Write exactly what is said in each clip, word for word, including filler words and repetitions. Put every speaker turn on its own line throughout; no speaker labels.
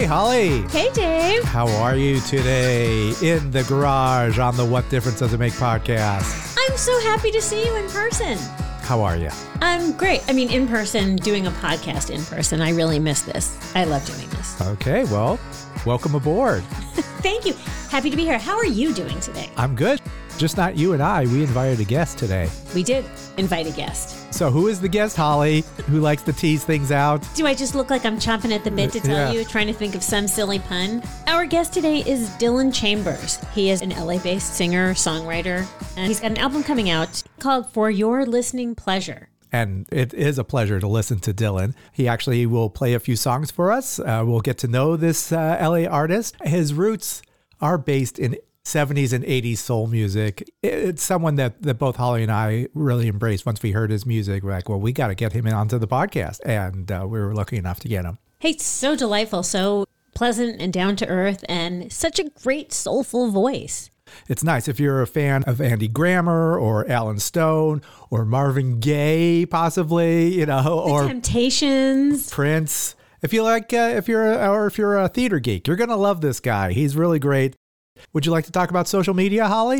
Holly.
Hey, Dave.
How are you today in the garage on the What Difference Does It Make podcast?
I'm so happy to see you in person.
How are you?
I'm great. I mean, in person, doing a podcast in person. I really miss this. I love doing this.
Okay, well, welcome aboard.
Thank you. Happy to be here. How are you doing today?
I'm good. Just not you and I. We invited a guest today.
We did invite a guest.
So who is the guest, Holly, who likes to tease things out?
Do I just look like I'm chomping at the bit to tell
Yeah.
you, trying to think of some silly pun? Our guest today is Dylan Chambers. He is an L A-based singer, songwriter, and he's got an album coming out called For Your Listening Pleasure.
And it is a pleasure to listen to Dylan. He actually will play a few songs for us. Uh, we'll get to know this uh, L A artist. His roots are based in seventies and eighties soul music. It's someone that, that both Holly and I really embraced. Once we heard his music, we're like, well, we got to get him onto the podcast. And uh, we were lucky enough to get him.
Hey, so delightful, so pleasant and down to earth, and such a great soulful voice.
It's nice if you're a fan of Andy Grammer or Alan Stone or Marvin Gaye, possibly, you know,
The
or
Temptations.
Prince. If you like, uh, if you're a, or if you're a theater geek, you're going to love this guy. He's really great. Would you like to talk about social media, Holly?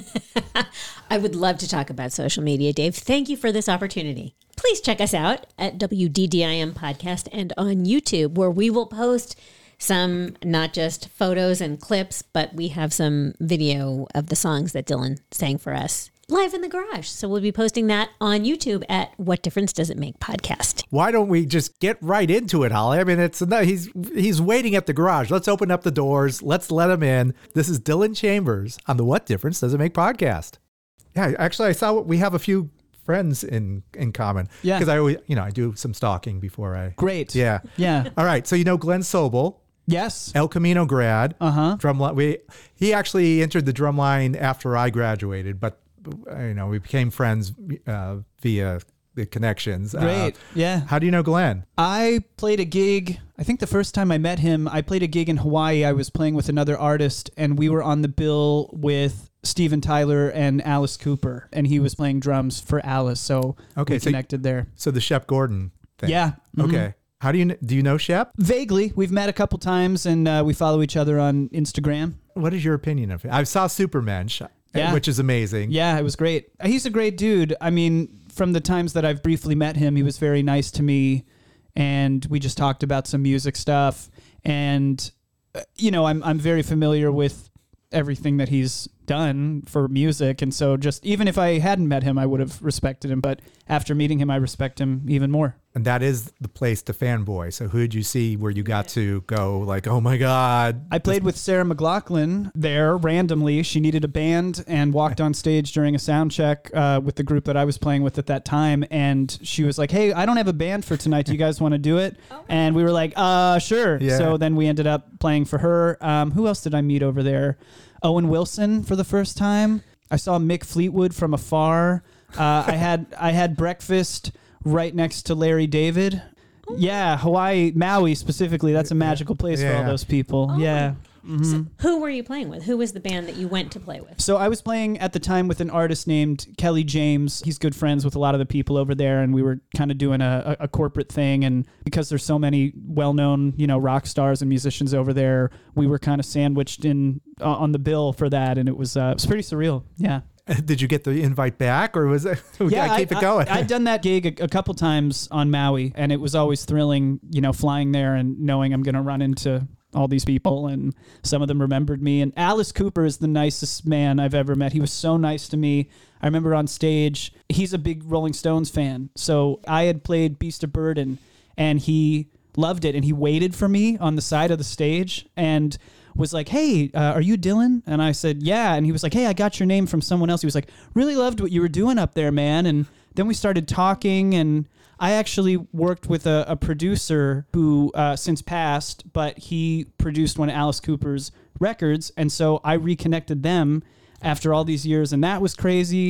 I would love to talk about social media, Dave. Thank you for this opportunity. Please check us out at W D D I M Podcast and on YouTube, where we will post some, not just photos and clips, but we have some video of the songs that Dylan sang for us live in the garage. So we'll be posting that on YouTube at What Difference Does It Make Podcast.
Why don't we just get right into it, Holly? I mean, it's he's he's waiting at the garage. Let's open up the doors. Let's let him in. This is Dylan Chambers on the What Difference Does It Make podcast. Yeah, actually, I saw we have a few friends in in common.
Yeah,
because I always, you know, I do some stalking before I.
Great.
Yeah.
Yeah.
All right. So you know Glenn Sobel.
Yes.
El Camino grad.
Uh huh.
Drumline. We he actually entered the drumline after I graduated, but you know we became friends uh, via the connections.
Great.
Uh,
yeah.
How do you know Glenn?
I played a gig. I think the first time I met him, I played a gig in Hawaii. I was playing with another artist, and we were on the bill with Steven Tyler and Alice Cooper, and he was playing drums for Alice. So
Okay,
we
so-
connected there.
So the Shep Gordon thing.
Yeah. mhm.
Okay. How do you do you know Shep?
Vaguely, we've met a couple times, and uh, we follow each other on Instagram.
What is your opinion of it? I saw Supermensch,
Yeah.
which is amazing.
Yeah, it was great. He's a great dude. I mean, from the times that I've briefly met him, he was very nice to me, and we just talked about some music stuff. And uh, you know, I'm I'm very familiar with everything that he's done for music, and so just even if I hadn't met him, I would have respected him. But after meeting him, I respect him even more.
And that is the place to fanboy. So who did you see where you got to go like, oh my God?
I played with Sarah McLachlan there randomly. She needed a band and walked on stage during a sound check uh, with the group that I was playing with at that time. And she was like, hey, I don't have a band for tonight. Do you guys want to do it? And we were like, uh, sure.
Yeah.
So then we ended up playing for her. Um, who else did I meet over there? Owen Wilson for the first time. I saw Mick Fleetwood from afar. Uh, I had I had breakfast right next to Larry David. Yeah, Hawaii, Maui specifically. That's a magical place for
Yeah.
all those people.
Oh.
Yeah.
So who were you playing with? Who was the band that you went to play with?
So I was playing at the time with an artist named Kelly James. He's good friends with a lot of the people over there, and we were kind of doing a, a, a corporate thing. And because there's so many well-known, you know, rock stars and musicians over there, we were kind of sandwiched in uh, on the bill for that, and it was uh, it was pretty surreal. Yeah.
Did you get the invite back, or was it? We
Yeah,
gotta keep
I,
it going.
I, I'd done that gig a, a couple times on Maui, and it was always thrilling, you know, flying there and knowing I'm going to run into all these people, and some of them remembered me. And Alice Cooper is the nicest man I've ever met. He was so nice to me. I remember on stage, he's a big Rolling Stones fan. So I had played Beast of Burden, and he loved it, and he waited for me on the side of the stage and was like, hey, uh, are you Dylan? And I said, yeah. And he was like, hey, I got your name from someone else. He was like, really loved what you were doing up there, man. And then we started talking, and I actually worked with a, a producer who uh, since passed, but he produced one of Alice Cooper's records. And so I reconnected them after all these years, and that was crazy.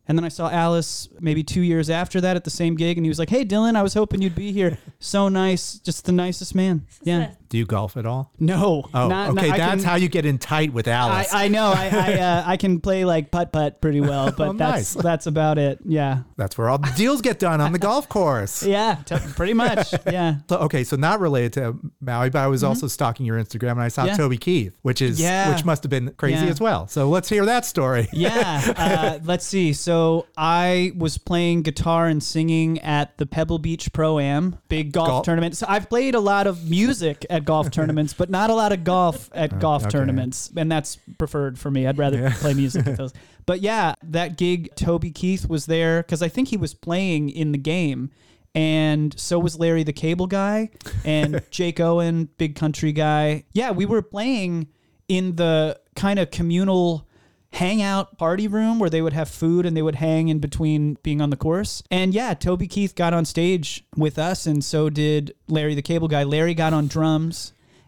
And then I saw Alice maybe two years after that at the same gig, and he was like, "Hey, Dylan, I was hoping you'd be here. So nice, just the nicest man." Yeah.
Do you golf at all?
No.
Oh,
not,
okay.
not,
That's
can,
how you get in tight with Alice.
I, I know. I I, uh, I can play like putt putt pretty well, but
Oh,
that's
nice.
that's about it. Yeah.
That's where all the deals get done on the golf course.
Yeah. T- pretty much. Yeah.
So, okay, so not related to Maui, but I was also stalking your Instagram and I saw
Yeah.
Toby Keith, which is
Yeah.
which must have been crazy
Yeah.
as well. So let's hear that story.
Yeah. Uh, let's see. So I was playing guitar and singing at the Pebble Beach Pro-Am, big golf,
Golf-
tournament. So I've played a lot of music at golf tournaments, but not a lot of golf at golf
okay.
tournaments. And that's preferred for me. I'd rather play music at those. But yeah, that gig, Toby Keith was there because I think he was playing in the game. And so was Larry the Cable Guy and Jake Owen, big country guy. Yeah, we were playing in the kind of communal hangout party room where they would have food and they would hang in between being on the course. And yeah, Toby Keith got on stage with us, and so did Larry the Cable Guy. Larry got on drums,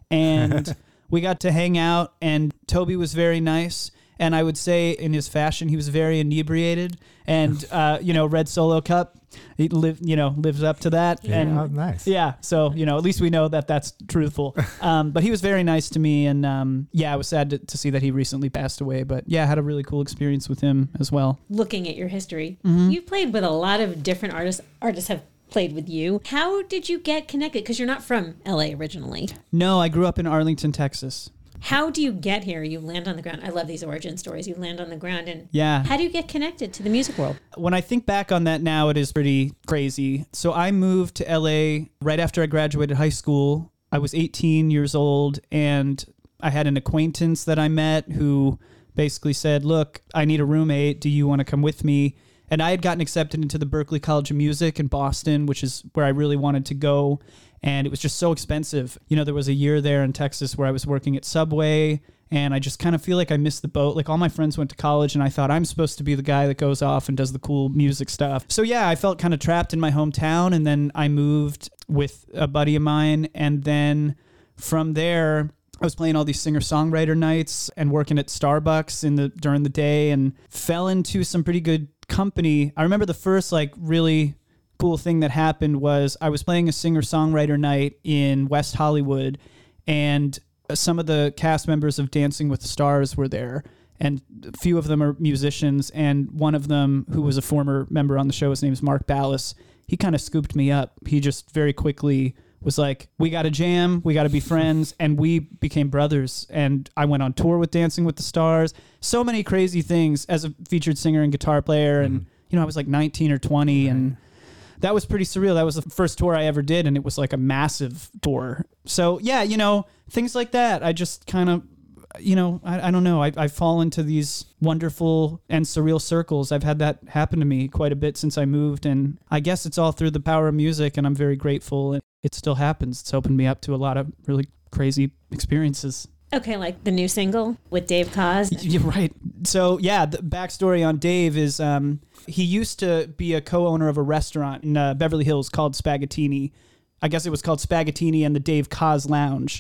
and we got to hang out, and Toby was very nice. And I would say in his fashion, he was very inebriated, and uh, you know, Red Solo Cup, he live, you know, lives up to that.
Yeah,
and
oh, nice.
Yeah, so you know, at least we know that that's truthful. Um, but he was very nice to me, and um, yeah, I was sad to, to see that he recently passed away. But yeah, I had a really cool experience with him as well.
Looking at your history,
Mm-hmm.
you've played with a lot of different artists. Artists have played with you. How did you get connected? Because you're not from L A originally.
No, I grew up in Arlington, Texas.
How do you get here? You land on the ground. I love these origin stories. You land on the ground, and
Yeah.
how do you get connected to the music world?
When I think back on that now, it is pretty crazy. So I moved to L A right after I graduated high school. I was eighteen years old, and I had an acquaintance that I met who basically said, "Look, I need a roommate. Do you want to come with me?" And I had gotten accepted into the Berklee College of Music in Boston, which is where I really wanted to go. And it was just so expensive. You know, there was a year there in Texas where I was working at Subway, and I just kind of feel like I missed the boat. Like all my friends went to college, and I thought I'm supposed to be the guy that goes off and does the cool music stuff. So yeah, I felt kind of trapped in my hometown, and then I moved with a buddy of mine. And then from there, I was playing all these singer-songwriter nights and working at Starbucks in the during the day, and fell into some pretty good company. I remember the first like really cool thing that happened was I was playing a singer-songwriter night in West Hollywood, and some of the cast members of Dancing with the Stars were there, and a few of them are musicians, and one of them, who was a former member on the show, his name is Mark Ballas, he kind of scooped me up. He just very quickly was like, "We got to jam, we got to be friends," and we became brothers. And I went on tour with Dancing with the Stars. So many crazy things as a featured singer and guitar player, and
Mm-hmm.
you know, I was like nineteen or twenty, and that was pretty surreal. That was the first tour I ever did, and it was like a massive tour. So yeah, you know, things like that. I just kind of, you know, I, I don't know. I, I fall into these wonderful and surreal circles. I've had that happen to me quite a bit since I moved, and I guess it's all through the power of music, and I'm very grateful. And it still happens. It's opened me up to a lot of really crazy experiences.
Okay, like the new single with Dave Koz.
You're right. So yeah, the backstory on Dave is um, he used to be a co-owner of a restaurant in uh, Beverly Hills called Spaghettini. I guess it was called Spaghettini and the Dave Koz Lounge.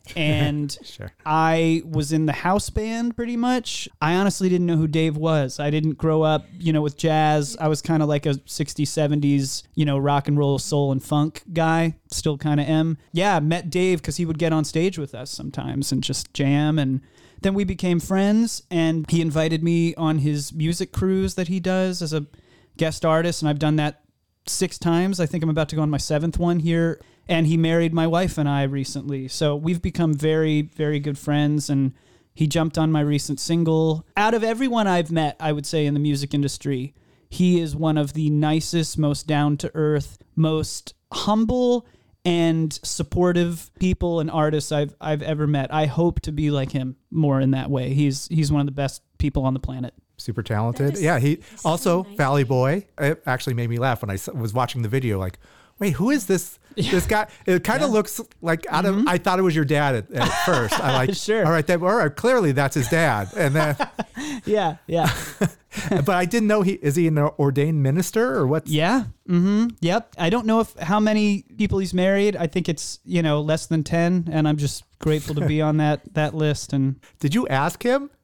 And
Sure.
I was in the house band pretty much. I honestly didn't know who Dave was. I didn't grow up, you know, with jazz. I was kind of like a sixties, seventies, you know, rock and roll, soul and funk guy. Still kind of am. Yeah, met Dave because he would get on stage with us sometimes and just jam. And then we became friends, and he invited me on his music cruise that he does as a guest artist. And I've done that six times. I think I'm about to go on my seventh one here. And he married my wife and I recently. So we've become very, very good friends. And he jumped on my recent single. Out of everyone I've met, I would say, in the music industry, he is one of the nicest, most down-to-earth, most humble and supportive people and artists I've I've ever met. I hope to be like him more in that way. He's he's one of the best people on the planet.
Super talented.
That is
Yeah, he
so
also
nice.
Valley Boy. It actually made me laugh when I s- was watching the video. Like, wait, who is this? This guy? It kind of looks like out of. I thought it was your dad at, at first. I like.
Sure.
All right, that, all right. Clearly, that's his dad. And then,
Yeah, yeah.
but I didn't know he is he an ordained minister or what?
Yeah. Mm-hmm. Yep. I don't know if how many people he's married. I think it's, you know, less than ten, and I'm just grateful to be on that that list. And
Did you ask him?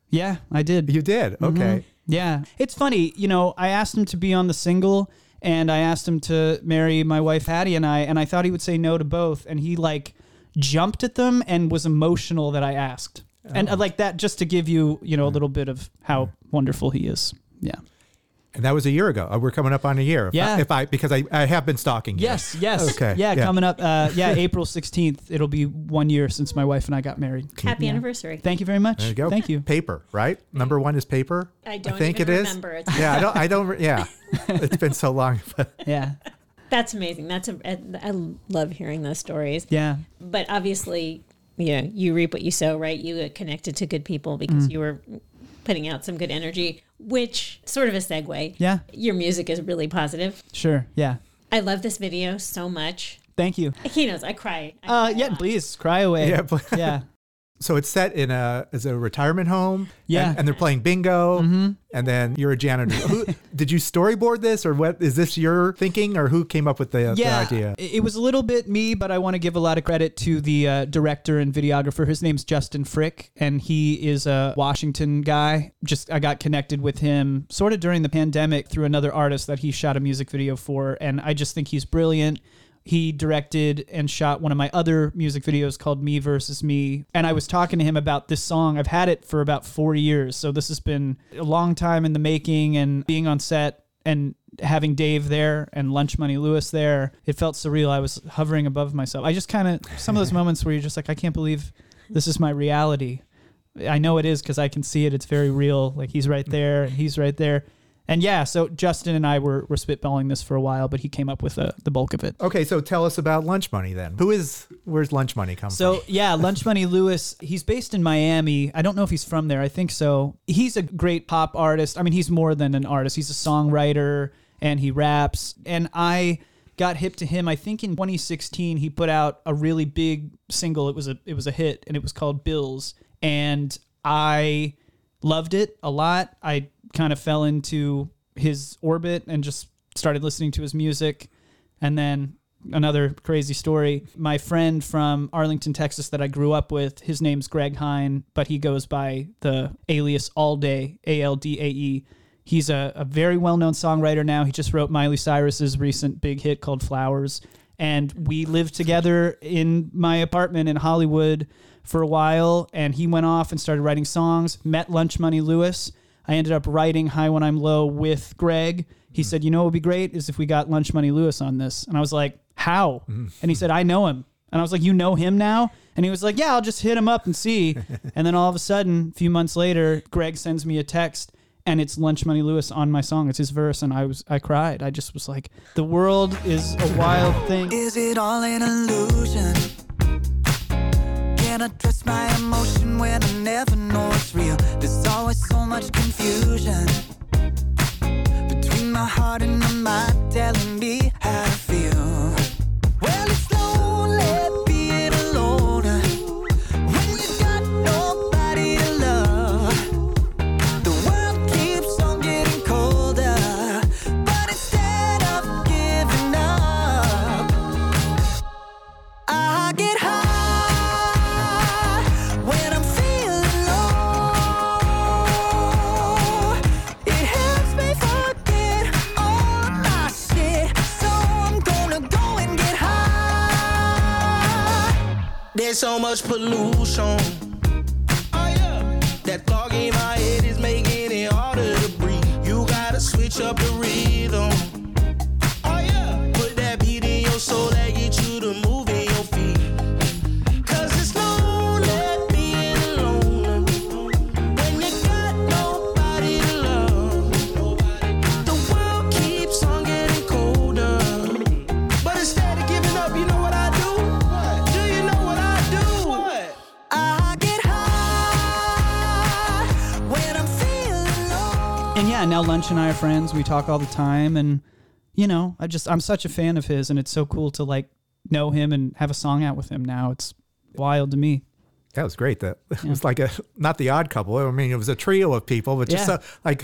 Yeah, I did.
You did? Okay.
Yeah. It's funny, you know, I asked him to be on the single and I asked him to marry my wife Hattie and I, and I thought he would say no to both. And he like jumped at them and was emotional that I asked. Oh. And uh, like that, just to give you, you know, a little bit of how wonderful he is. Yeah.
And that was a year ago. We're coming up on a year. If
Yeah.
I, if I because I, I have been stalking you.
Yes, yes.
Okay.
Yeah,
Yeah.
coming up. Uh, yeah, April sixteenth. It'll be one year since my wife and I got married.
Happy
Yeah.
anniversary.
Thank you very much.
There you go.
Thank you.
Paper, right? Number one is paper.
I don't
I think
even
it is.
remember. It's
Yeah, I don't. I don't. Yeah, it's been so long.
Yeah.
That's amazing. That's a, I love hearing those stories.
Yeah.
But obviously, you know, you reap what you sow, right? You get connected to good people because
Mm.
you were putting out some good energy, which sort of a segue.
Yeah.
Your music is really positive.
Sure. Yeah.
I love this video so much.
Thank you.
He knows I cry. I
Uh,
cry a
yeah,
lot.
please cry away.
Yeah, pl-
Yeah.
So it's set in a is a retirement home.
Yeah.
and, and they're playing bingo.
Mm-hmm.
And then you're a janitor. Who, did you storyboard this, or what? Is this your thinking, or who came up with the,
Yeah,
the idea?
it it was a little bit me, but I want to give a lot of credit to the uh, director and videographer. His name's Justin Frick, and he is a Washington guy. Just I got connected with him sort of during the pandemic through another artist that he shot a music video for, and I just think he's brilliant. He directed and shot one of my other music videos called Me Versus Me. And I was talking to him about this song. I've had it for about four years. So this has been a long time in the making, and being on set and having Dave there and Lunch Money Lewis there, it felt surreal. I was hovering above myself. I just kind of, some of those moments where you're just like, I can't believe this is my reality. I know it is because I can see it. It's very real. Like he's right there and he's right there. And yeah, so Justin and I were, were spitballing this for a while, but he came up with uh, the bulk of it.
Okay, so tell us about Lunch Money then. Who is, where's Lunch Money come
So
from?
yeah, Lunch Money Lewis, he's based in Miami. I don't know if he's from there. I think so. He's a great pop artist. I mean, he's more than an artist. He's a songwriter and he raps. And I got hip to him. I think in twenty sixteen, he put out a really big single. It was a, it was a hit and it was called Bills. And I loved it a lot. I kind of fell into his orbit and just started listening to his music. And then another crazy story, my friend from Arlington, Texas that I grew up with, his name's Greg Hine, but he goes by the alias Aldae, A L D A E. He's a, a very well-known songwriter now. He just wrote Miley Cyrus's recent big hit called Flowers. And we lived together in my apartment in Hollywood for a while. And he went off and started writing songs, met Lunch Money Lewis. I ended up writing High When I'm Low with Greg. He said, you know what would be great is if we got Lunch Money Lewis on this. And I was like, how? And he said, I know him. And I was like, you know him now? And he was like, yeah, I'll just hit him up and see. And then all of a sudden, a few months later, Greg sends me a text and it's Lunch Money Lewis on my song. It's his verse. And I was, I cried. I just was like, the world is a wild thing.
Is it all an illusion? Can I trust my emotion when I never know it's real? There's always so much confusion between my heart and my mind telling me how to feel. Well, it's lonely being alone when you got nobody to love. The world keeps on getting colder, but instead of giving up, I get high.
There's so much pollution. Oh yeah. That thought in my head is making it harder to breathe. You gotta switch up the rhythm. Oh yeah. Put that beat in your soul that get you to move in your feet. Cause it's lonely being alone when you got nobody to love. The world keeps on getting colder, but instead of giving up, you know what I do? What? Do you know what I do? What?
I get high when I'm feeling low.
And yeah, now Lunch and I are friends. We talk all the time. And, you know, I just, I'm such a fan of his. And it's so cool to like know him and have a song out with him now. It's wild to me.
That was great. That it was like a not the Odd Couple. I mean, it was a trio of people, but just
Yeah.
so, like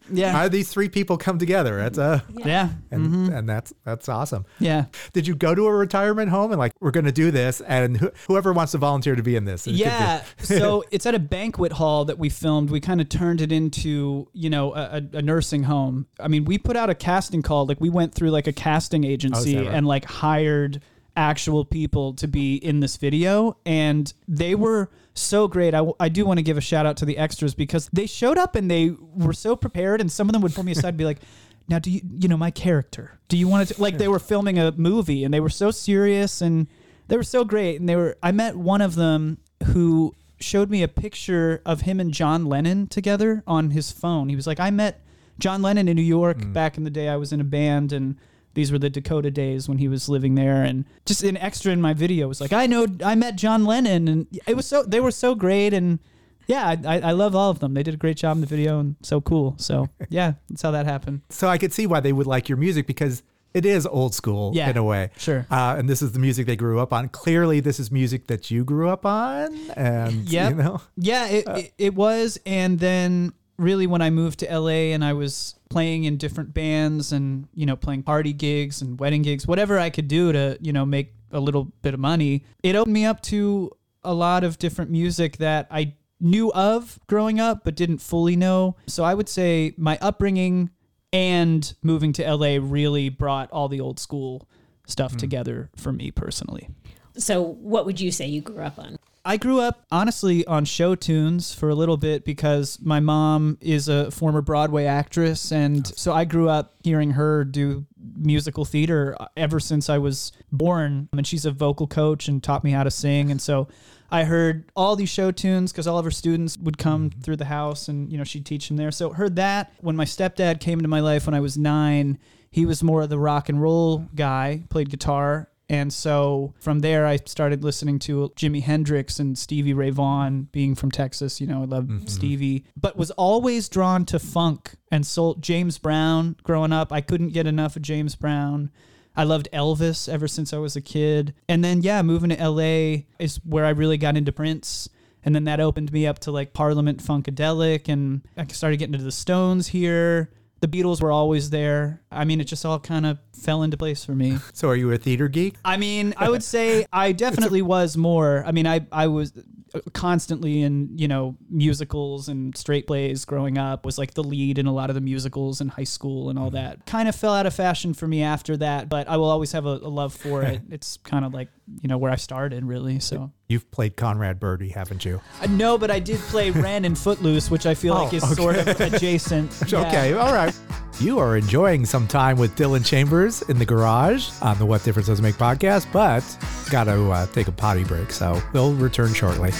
Yeah.
How did these three people come together? That's a
Yeah.
and
Mhm.
and that's that's awesome.
Yeah.
Did you go to a retirement home and like, we're going to do this, and wh- whoever wants to volunteer to be in this? It could be-
Yeah. So it's at a banquet hall that we filmed. We kind of turned it into, you know, a, a nursing home. I mean, we put out a casting call. Like we went through like a casting agency
that right?
and like hired actual people to be in this video. And they were so great. I, I do want to give a shout out to the extras because they showed up and they were so prepared. And some of them would pull me aside and be like, now, do you, you know, my character, do you want to, like they were filming a movie and they were so serious and they were so great. And they were, I met one of them who showed me a picture of him and John Lennon together on his phone. He was like, I met John Lennon in New York mm. back in the day I was in a band, and these were the Dakota days when he was living there. And just an extra in my video was like, I know, I met John Lennon, and it was so, they were so great. And yeah, I, I love all of them. They did a great job in the video and so cool. So yeah, that's how that happened.
So I could see why they would like your music, because it is old school
Yeah,
in a way.
sure.
Uh, and this is the music they grew up on. Clearly, this is music that you grew up on. And,
Yep.
you know,
Yeah, it,
Uh,
it, it was. And then really when I moved to L A and I was playing in different bands and, you know, playing party gigs and wedding gigs, whatever I could do to, you know, make a little bit of money, it opened me up to a lot of different music that I knew of growing up, but didn't fully know. So I would say my upbringing and moving to L A really brought all the old school stuff together for me personally.
So what would you say you grew up on?
I grew up, honestly, on show tunes for a little bit because my mom is a former Broadway actress. And so I grew up hearing her do musical theater ever since I was born. And she's a vocal coach and taught me how to sing. And so I heard all these show tunes because all of her students would come through the house and, you know, she'd teach them there. So heard that. When my stepdad came into my life when I was nine, he was more of the rock and roll guy, played guitar. And so from there, I started listening to Jimi Hendrix and Stevie Ray Vaughan, being from Texas. You know, I love mm-hmm. Stevie, but was always drawn to funk and soul. James Brown growing up. I couldn't get enough of James Brown. I loved Elvis ever since I was a kid. And then, yeah, moving to L A is where I really got into Prince. And then that opened me up to like Parliament Funkadelic. And I started getting into the Stones here. The Beatles were always there. I mean, it just all kind of fell into place for me.
So are you a theater geek?
I mean, I would say I definitely was more. I mean, I, I was constantly in, you know, musicals and straight plays growing up, was like the lead in a lot of the musicals in high school and all that. Kind of fell out of fashion for me after that, but I will always have a, a love for it. It's kind of like, you know, where I started really. So
you've played Conrad Birdie, haven't you?
Uh, no, but I did play Ren in Footloose, which I feel
Oh,
like is
okay.
sort of adjacent. Yeah.
Okay, all right. You are enjoying some time with Dylan Chambers in the garage on the What Difference Does It Make podcast, but got to uh, take a potty break, so we'll return shortly.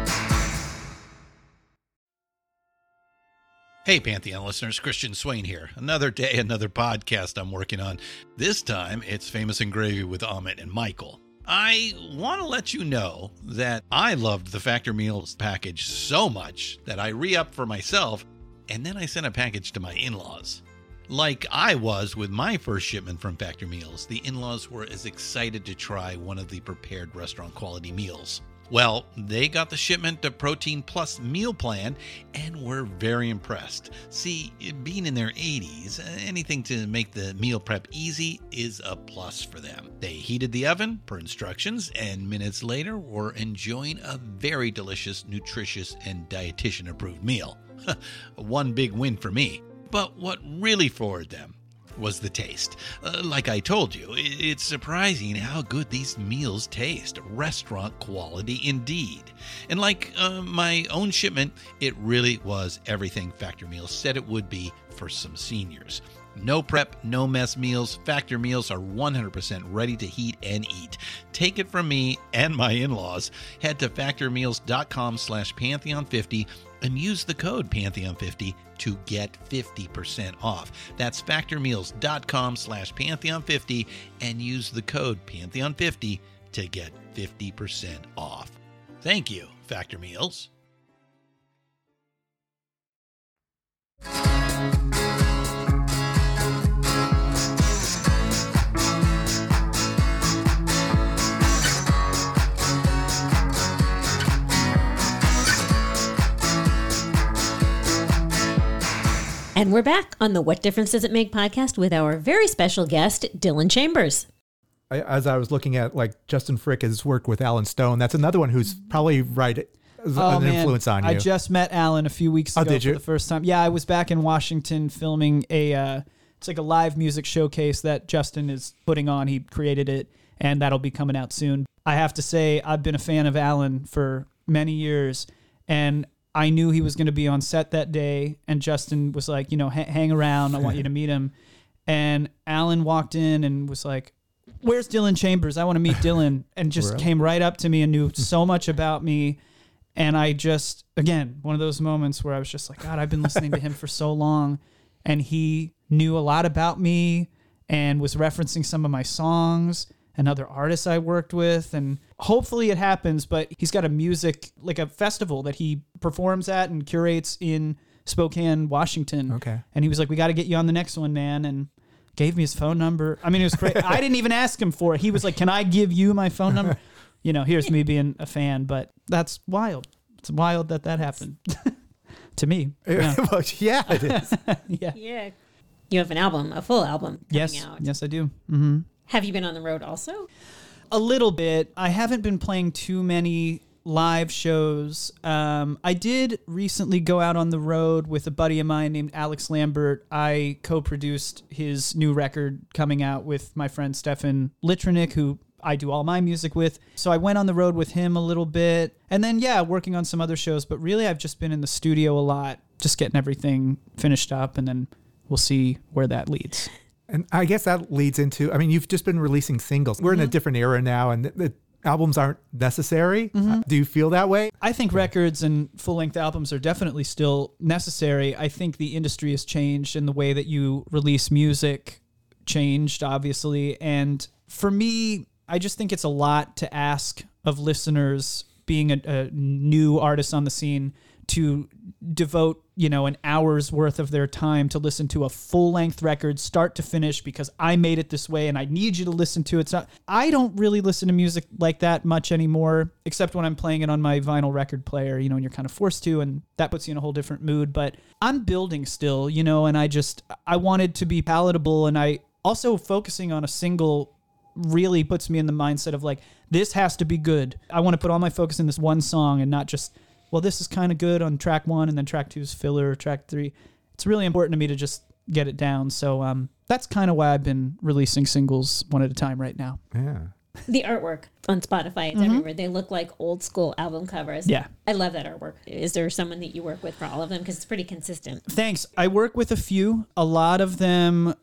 Hey, Pantheon listeners, Christian Swain here. Another day, another podcast I'm working on. This time, it's Famous and Gravy with Amit and Michael. I want to let you know that I loved the Factor Meals package so much that I re-upped for myself, and then I sent a package to my in-laws. Like I was with my first shipment from Factor Meals, the in-laws were as excited to try one of the prepared restaurant quality meals. Well, they got the shipment of Protein Plus meal plan and were very impressed. See, being in their eighties, anything to make the meal prep easy is a plus for them. They heated the oven per instructions, and minutes later were enjoying a very delicious, nutritious, and dietitian-approved meal. One big win for me. But what really floored them was the taste. Uh, like I told you, it's surprising how good these meals taste. Restaurant quality indeed. And like uh, my own shipment, it really was everything Factor Meals said it would be for some seniors. No prep, no mess meals. Factor Meals are one hundred percent ready to heat and eat. Take it from me and my in-laws. Head to factormeals.com slash Pantheon50 and use the code Pantheon fifty to get fifty percent off. That's factormeals.com slash Pantheon50 and use the code Pantheon fifty to get fifty percent off. Thank you, Factor Meals.
And we're back on the What Difference Does It Make podcast with our very special guest, Dylan Chambers.
I, as I was looking at like Justin Frick's work with Alan Stone, that's another one who's probably right as
Oh,
an
man.
influence on you.
I just met Alan a few weeks
Oh,
ago
did you?
for the first time. Yeah, I was back in Washington filming a, uh, it's like a live music showcase that Justin is putting on. He created it, and that'll be coming out soon. I have to say, I've been a fan of Alan for many years, and I knew he was going to be on set that day, and Justin was like, you know, "H- hang around. I want you to meet him. And Alan walked in and was like, where's Dylan Chambers? I want to meet Dylan. And just
Really?
came right up to me and knew so much about me. And I just, again, one of those moments where I was just like, God, I've been listening to him for so long. And he knew a lot about me and was referencing some of my songs and other artists I worked with. And hopefully it happens, but he's got a music, like a festival that he performs at and curates in Spokane, Washington.
Okay.
And he was like, we got to get you on the next one, man. And gave me his phone number. I mean, it was great. I didn't even ask him for it. He was like, can I give you my phone number? You know, here's me being a fan, but that's wild. It's wild that that happened to me. Yeah.
Well, yeah, it is.
yeah.
Yeah. You have an album, a full album coming
Yes.
out.
Yes, I do. Mm-hmm.
Have you been on the road also?
A little bit. I haven't been playing too many live shows. Um, I did recently go out on the road with a buddy of mine named Alex Lambert. I co-produced his new record coming out with my friend Stefan Litronick, who I do all my music with. So I went on the road with him a little bit. And then, yeah, working on some other shows. But really, I've just been in the studio a lot, just getting everything finished up. And then we'll see where that leads.
And I guess that leads into, I mean, you've just been releasing singles. We're in a different era now, and the, the albums aren't necessary. Uh, do you feel that way?
I think records and full-length albums are definitely still necessary. I think the industry has changed and the way that you release music changed, obviously. And for me, I just think it's a lot to ask of listeners, being a, a new artist on the scene, to devote, you know, an hour's worth of their time to listen to a full-length record, start to finish, because I made it this way and I need you to listen to it. It's not, I don't really listen to music like that much anymore, except when I'm playing it on my vinyl record player, you know, and you're kind of forced to, and that puts you in a whole different mood. But I'm building still, you know, and I just, I wanted to be palatable, and I also focusing on a single really puts me in the mindset of like, this has to be good. I want to put all my focus in this one song and not just, well, this is kind of good on track one and then track two is filler, or track three. It's really important to me to just get it down. So um, that's kind of why I've been releasing singles one at a time right now.
Yeah.
The artwork on Spotify, it's everywhere. They look like old school album covers.
Yeah.
I love that artwork. Is there someone that you work with for all of them? Because it's pretty consistent.
Thanks. I work with a few. A lot of them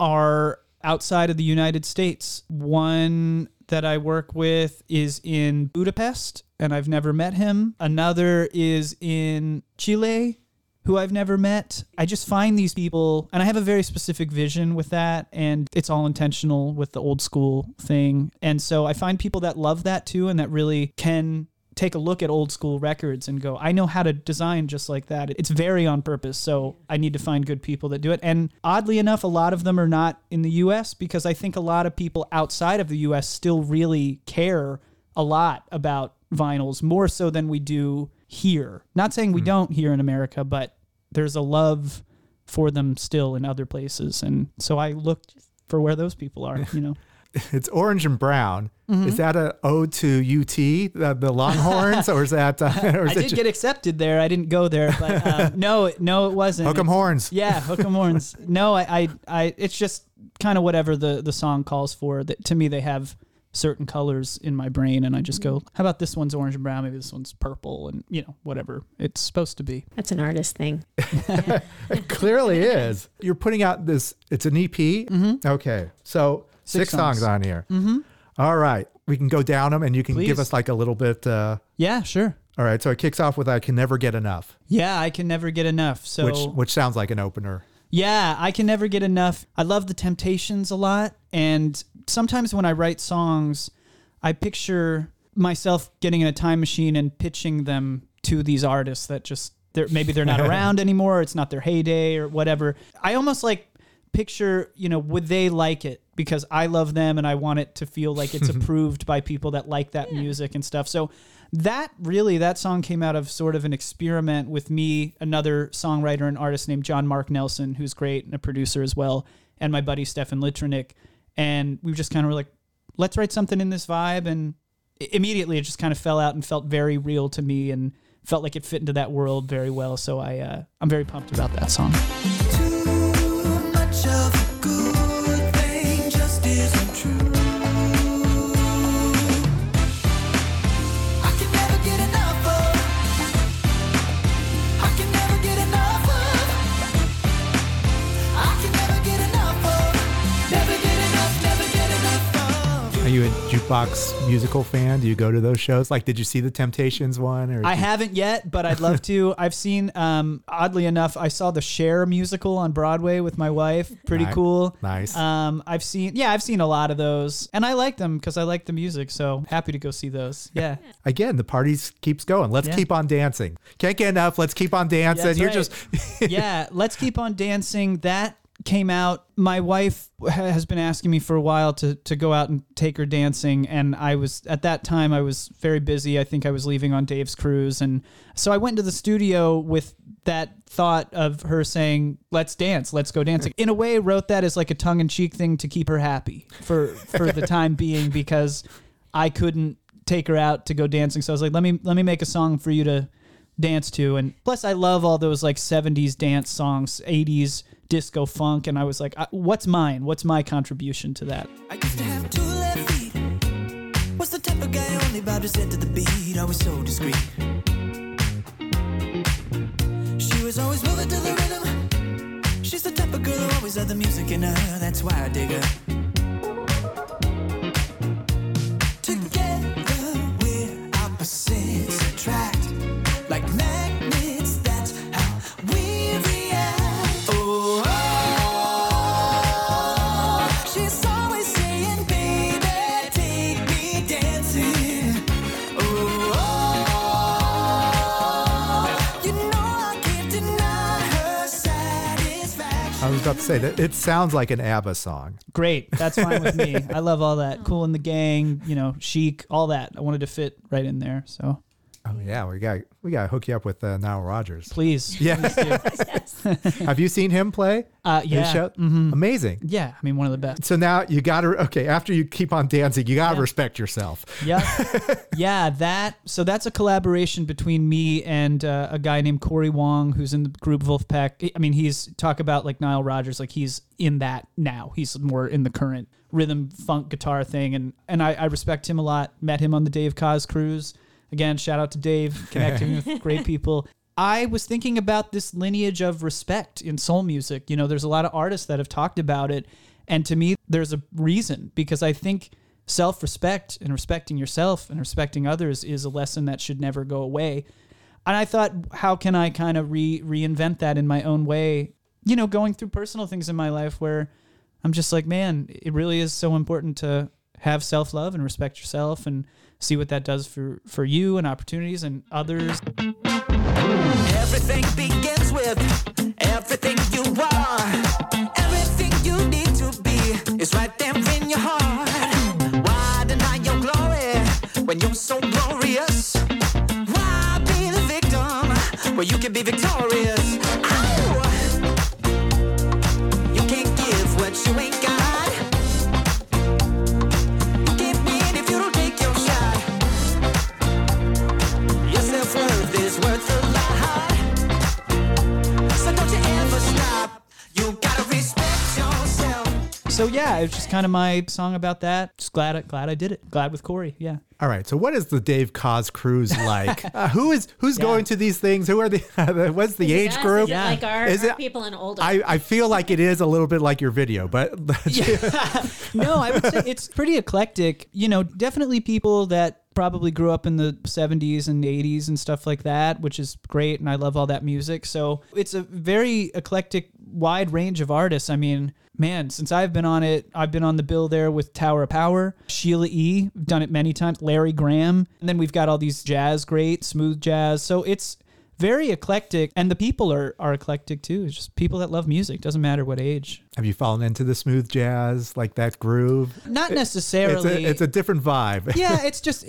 are outside of the United States. One that I work with is in Budapest, and I've never met him. Another is in Chile, who I've never met. I just find these people, and I have a very specific vision with that, and it's all intentional with the old school thing. And so I find people that love that too, and that really can take a look at old school records and go, I know how to design just like that. It's very on purpose. So I need to find good people that do it. And oddly enough, a lot of them are not in the U S, because I think a lot of people outside of the U S still really care a lot about vinyls, more so than we do here. Not saying we don't here in America, but there's a love for them still in other places. And so I looked for where those people are, you know.
It's orange and brown.
Mm-hmm.
Is that a ode to U T, the, the Longhorns, or is that? Uh, or is
I
it
did
just
get accepted there. I didn't go there, but uh, no, no, it wasn't.
Hook 'em
It's-
horns?
Yeah, hook 'em horns. No, I, I, I, it's just kind of whatever the, the song calls for. That to me, they have certain colors in my brain, and I just go, how about this one's orange and brown? Maybe this one's purple, and you know, whatever it's supposed to be.
That's an artist thing.
It clearly is. You're putting out this. It's an E P. Mm-hmm. Okay, so six,
Six
songs.
songs.
on here. Mm-hmm. All right, we can go down them, and you can
Please.
give us like a little bit. Uh,
Yeah, sure.
all right, so it kicks off with "I Can Never Get Enough,"
Yeah, I can never get enough. So
which which sounds like an opener.
yeah, I can never get enough. I love the Temptations a lot. And sometimes when I write songs, I picture myself getting in a time machine and pitching them to these artists that just, they're, maybe they're not around anymore. It's not their heyday or whatever. I almost like picture, you know, would they like it? Because I love them and I want it to feel like it's approved by people that like that music and stuff. So that really, that song came out of sort of an experiment with me, another songwriter and artist named John Mark Nelson, who's great and a producer as well, and my buddy Stefan Litronick. And we just kind of were like, let's write something in this vibe. And immediately it just kind of fell out and felt very real to me and felt like it fit into that world very well. So I, uh, I'm very pumped about that song.
Too much of a good thing just isn't true. I can never get enough of. I can never get enough of. I can never get enough of. Never get enough, never get enough of.
Are you a jukebox musical fan? Do you go to those shows? Like, did you see the Temptations one? Or
I
did you-
haven't yet, but I'd love to. I've seen, um, oddly enough, I saw the Cher musical on Broadway with my wife. Pretty
Nice.
cool.
Nice.
Um, I've seen, yeah, I've seen a lot of those, and I like them because I like the music. So happy to go see those. Yeah.
Again, the parties keeps going. Let's
Yeah.
keep on dancing. Can't get enough. Let's keep on dancing.
That's
You're
right.
just
Yeah, Let's Keep on Dancing. That came out. My wife ha- has been asking me for a while to to go out and take her dancing, and I was at that time I was very busy. I think I was leaving on Dave's cruise, and so I went to the studio with that thought of her saying, "Let's dance, let's go dancing." In a way, wrote that as like a tongue in cheek thing to keep her happy for for the time being, because I couldn't take her out to go dancing. So I was like, let me let me make a song for you to dance to. And plus I love all those like seventies dance songs, eighties disco funk, and I was like, what's mine? What's my contribution to that?
I used to have two left feet. Was the type of guy only bowed his head to the beat. I was so discreet. She was always moving to the rhythm. She's the type of girl who always had the music in her. That's why I dig her. Together we're opposites attract. Like magnets, that's how we react. Oh, oh, she's always saying, baby, take me dancing. Oh, oh, you know I can't deny her satisfaction.
I was about to say that it sounds like an ABBA song.
Great. That's fine with me. I love all that. Cool in the Gang, you know, Chic, all that. I wanted to fit right in there. So
Oh yeah, we got we got to hook you up with uh, Nile Rodgers.
please.
Yeah.
Please do.
Have you seen him play?
Uh,
His
yeah.
show?
Mhm.
Amazing.
Yeah. I mean, one of the best.
So now you got to okay. After you keep on dancing, you got to respect yourself.
Yeah. Yeah, that. So that's a collaboration between me and uh, a guy named Corey Wong, who's in the group Wolfpack. I mean, he's talk about like Nile Rodgers, like he's in that now. He's more in the current rhythm funk guitar thing. And, and I, I respect him a lot. Met him on the Dave Koz cruise. Again, shout out to Dave, connecting with great people. I was thinking about this lineage of respect in soul music. You know, there's a lot of artists that have talked about it. And to me, there's a reason, because I think self-respect and respecting yourself and respecting others is a lesson that should never go away. And I thought, how can I kind of re- reinvent that in my own way? You know, going through personal things in my life where I'm just like, man, it really is so important to have self-love and respect yourself and see what that does for, for you and opportunities and others.
Everything begins with everything you are. Everything you need to be is right there in your heart. Why deny your glory when you're so glorious? Why be the victim where you can be victorious? Ow! You can't give what you ain't got. You can't win if you don't take your shot. Your self-worth is worth a lot. So don't you ever stop. You gotta respect yourself.
So yeah, it's just kind of my song about that. Just glad, glad I did it. Glad with Corey. Yeah.
All right. So what is the Dave Koz cruise like? uh, who is who's
Yeah.
going to these things? Who are the what's the
Is it
age
us?
group?
Is it
Yeah.
like our,
Is
our
it-
people and older?
I, I feel like it is a little bit like your video, but
No, I would say it's pretty eclectic. You know, definitely people that probably grew up in the seventies and eighties and stuff like that, which is great. And I love all that music. So it's a very eclectic, wide range of artists. I mean, man, since I've been on it, I've been on the bill there with Tower of Power, Sheila E., done it many times, Larry Graham. And then we've got all these jazz great, smooth jazz. So it's very eclectic. And the people are, are eclectic too. It's just people that love music. Doesn't matter what age.
have you fallen into the smooth jazz, like that groove?
Not
It's
necessarily.
a, it's a different vibe.
Yeah, it's just it's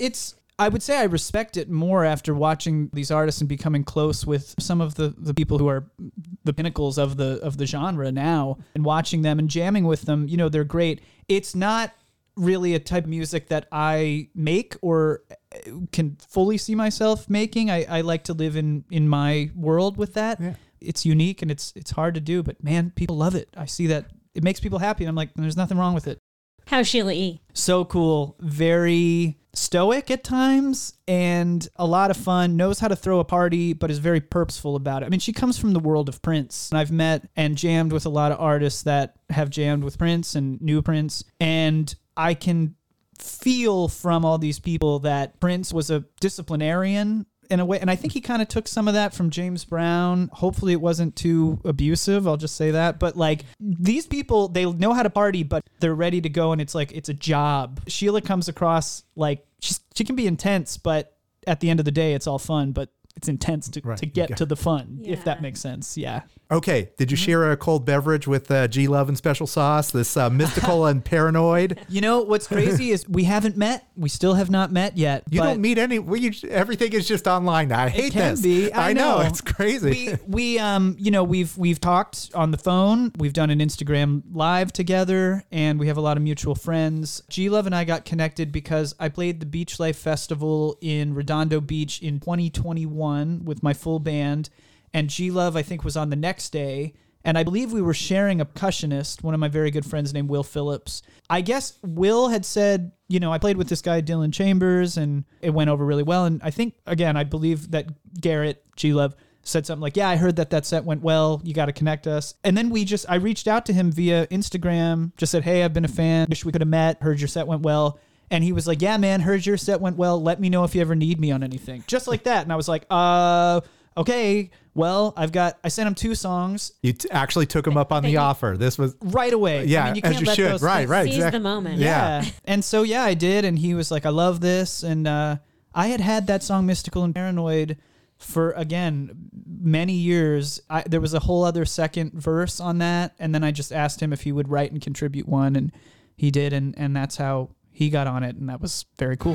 I would say I respect it more after watching these artists and becoming close with some of the, the people who are the pinnacles of the of the genre now, and watching them and jamming with them. You know, they're great. It's not really a type of music that I make or can fully see myself making. I, I like to live in, in my world with that. Yeah. It's unique and it's it's hard to do, but man, people love it. I see that it makes people happy, and I'm like, there's nothing wrong with it.
How's Sheila E?
So cool. Very stoic at times and a lot of fun. Knows how to throw a party, but is very purposeful about it. I mean, she comes from the world of Prince. And I've met and jammed with a lot of artists that have jammed with Prince and knew Prince. And I can feel from all these people that Prince was a disciplinarian in a way. And I think he kind of took some of that from James Brown. Hopefully it wasn't too abusive. I'll just say that. But like these people, they know how to party, but they're ready to go. And it's like, it's a job. Sheila comes across like she's, she can be intense, but at the end of the day, it's all fun, but it's intense to, right. to get to the fun, yeah. if that makes sense. Yeah.
Okay. Did you share a cold beverage with uh, G Love and Special Sauce, this uh, mystical and paranoid?
You know, what's crazy is we haven't met. We still have not met yet.
You don't meet any, we, everything is just online now. I hate
it can
this.
Be. I,
I know.
know.
It's crazy.
We, we, um, you know, we've, we've talked on the phone. We've done an Instagram live together, and we have a lot of mutual friends. G Love and I got connected because I played the Beach Life Festival in Redondo Beach in twenty twenty-one with my full band. And G Love, I think, was on the next day. And I believe we were sharing a percussionist, one of my very good friends named Will Phillips. I guess Will had said, you know, I played with this guy, Dylan Chambers, and it went over really well. And I think, again, I believe that Garrett, G Love, said something like, yeah, I heard that that set went well. You got to connect us. And then we just, I reached out to him via Instagram, just said, hey, I've been a fan. Wish we could have met. Heard your set went well. And he was like, yeah, man, heard your set went well. Let me know if you ever need me on anything. Just like that. And I was like, uh... okay, well, I've got, I sent him two songs.
You t- actually took him up on the offer. This was
right away.
Yeah,
I mean, you
as
can't
you
let
should.
Those
right, right.
Seize
Exactly.
the moment.
Yeah. yeah. And so, yeah, I did. And he was like, I love this. And uh, I had had that song Mystical and Paranoid for, again, many years. I, there was a whole other second verse on that. And then I just asked him if he would write and contribute one. And he did. And, and that's how he got on it. And that was very cool.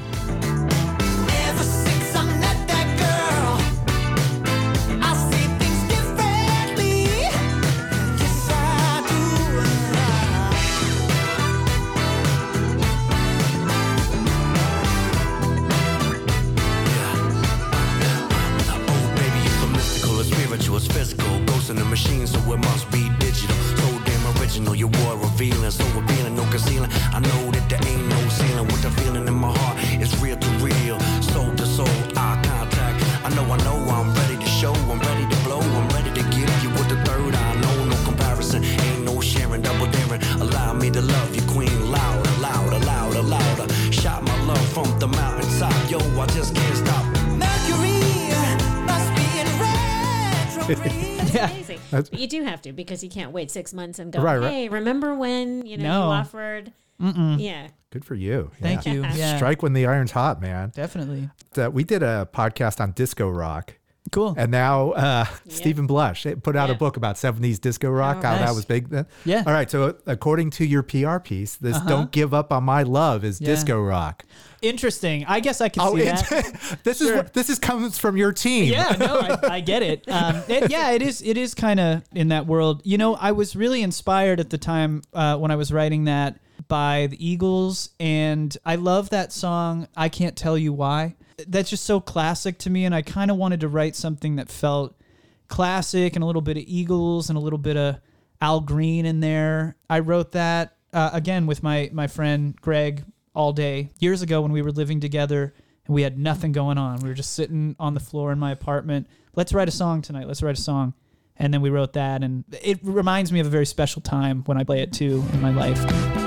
It's physical, ghost in the machine, so it must be digital. So damn original, your war revealing, so revealing, no concealing. I know that there ain't no ceiling. What the feeling in my heart is real to real, soul to soul, eye contact. I know, I know, I'm ready to show, I'm ready to blow, I'm ready to give you with the third eye. No, no comparison, ain't no sharing, double daring. Allow me to love you, queen, louder, louder, louder, louder. Shot my love from the mountainside, yo, I just can't stop. Mercury must be in red.
That's amazing. But you do have to, because you can't wait six months and go,
right, right.
hey, remember when, you know,
no.
you offered?
Mm-mm.
Yeah.
Good for you.
Thank
yeah.
you. Yeah.
Strike when the iron's hot, man.
Definitely.
Uh, we did a podcast on disco rock.
Cool.
And now uh,
Yep.
Stephen Blush put out
Yep.
a book about seventies disco rock,
Oh,
how
nice.
that was big then.
Yeah.
All right. So according to your P R piece, this
Uh-huh.
Don't Give Up on My Love is
Yeah.
disco rock.
Interesting. I guess I can
Oh,
see
it's,
that.
this is
Sure.
what, this is comes from your team.
Yeah, no, I, I get it. Um, it. Yeah, it is. It is kind of in that world. You know, I was really inspired at the time uh, when I was writing that by the Eagles, and I love that song. I Can't Tell You Why. That's just so classic to me, and I kind of wanted to write something that felt classic and a little bit of Eagles and a little bit of Al Green in there. I wrote that uh, again with my my friend Greg all day years ago when we were living together and we had nothing going on. We were just sitting on the floor in my apartment. Let's write a song tonight. Let's write a song. And then we wrote that, and it reminds me of a very special time when I play it too in my life.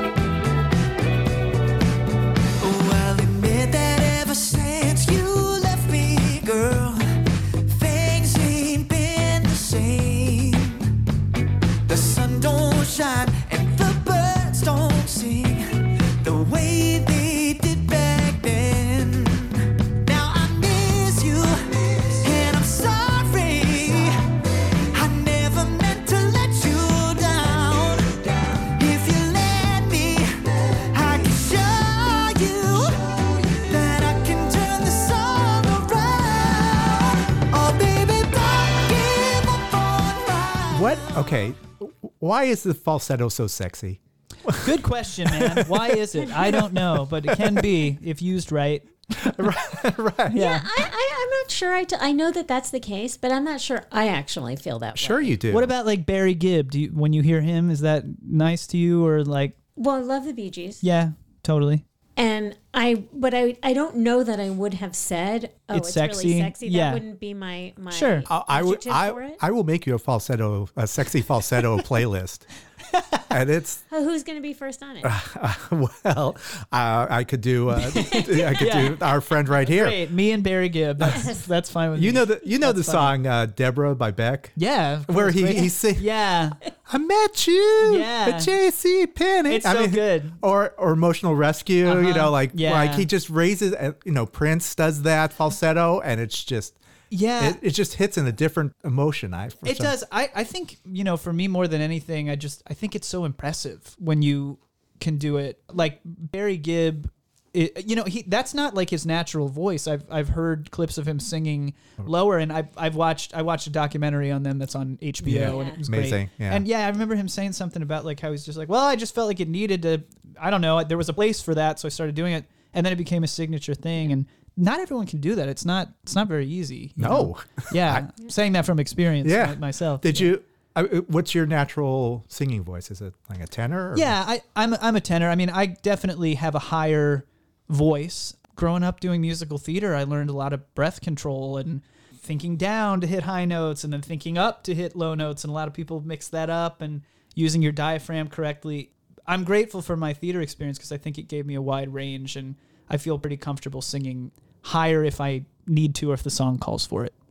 Well, admit that ever since you left me, girl, things ain't been the same. The sun don't shine and the birds don't sing the way they did back then. Now I miss you and I'm sorry. I never meant to let you down. If you let
What? Okay. Why is the falsetto so sexy?
Good question, man. Why is it? I don't know, but it can be if used right.
right. right.
Yeah, I, I, I'm not sure. I, t- I know that that's the case, but I'm not sure I actually feel that
Sure
way.
you do.
What about like Barry Gibb? Do you, when you hear him, is that nice to you or like?
Well, I love the Bee Gees.
Yeah, totally.
And I, but I, I don't know that I would have said, "Oh,
It's
it's,
sexy.
really sexy." That
Yeah.
wouldn't be my my
Sure.
I, I would.
adjective
I,
for it.
I will make you a falsetto, a sexy falsetto playlist, and it's
Oh, who's going to be first on it?
well, uh, I could do. Uh, I could
Yeah.
do our friend right here.
Great, me and Barry Gibb. That's that's fine with
You
me.
know the you know
That's
the
fine.
song uh, "Deborah" by Beck,
Yeah, of
where
course,
he
great.
he sings.
Yeah,
I met you
Yeah.
at J C Penney.
It's so good.
Or or Emotional Rescue, you
Uh-huh.
know, like
Yeah.
like he just raises, uh, you know, Prince does that falsetto, and it's just
yeah.
it, it just hits in a different emotion. I for
It
some-
does. I, I think, you know, for me more than anything, I just I think it's so impressive when you can do it. Like Barry Gibb, it, you know, he that's not like his natural voice. I've I've heard clips of him singing lower, and I've I've watched I watched a documentary on them that's on H B O,
Yeah.
and it was
Amazing,
great.
yeah.
And yeah, I remember him saying something about like how he's just like, well, I just felt like it needed to. I don't know. There was a place for that, so I started doing it, and then it became a signature thing. And not everyone can do that. It's not. It's not very easy. you
No.
know? Yeah, saying that from experience.
Yeah.
my- myself.
Did
yeah.
you? Uh, what's your natural singing voice? Is it like a tenor? Or?
Yeah, I, I'm I'm a tenor. I mean, I definitely have a higher voice. Growing up doing musical theater, I learned a lot of breath control and thinking down to hit high notes and then thinking up to hit low notes. And a lot of people mix that up and using your diaphragm correctly. I'm grateful for my theater experience because I think it gave me a wide range, and I feel pretty comfortable singing higher if I need to or if the song calls for it.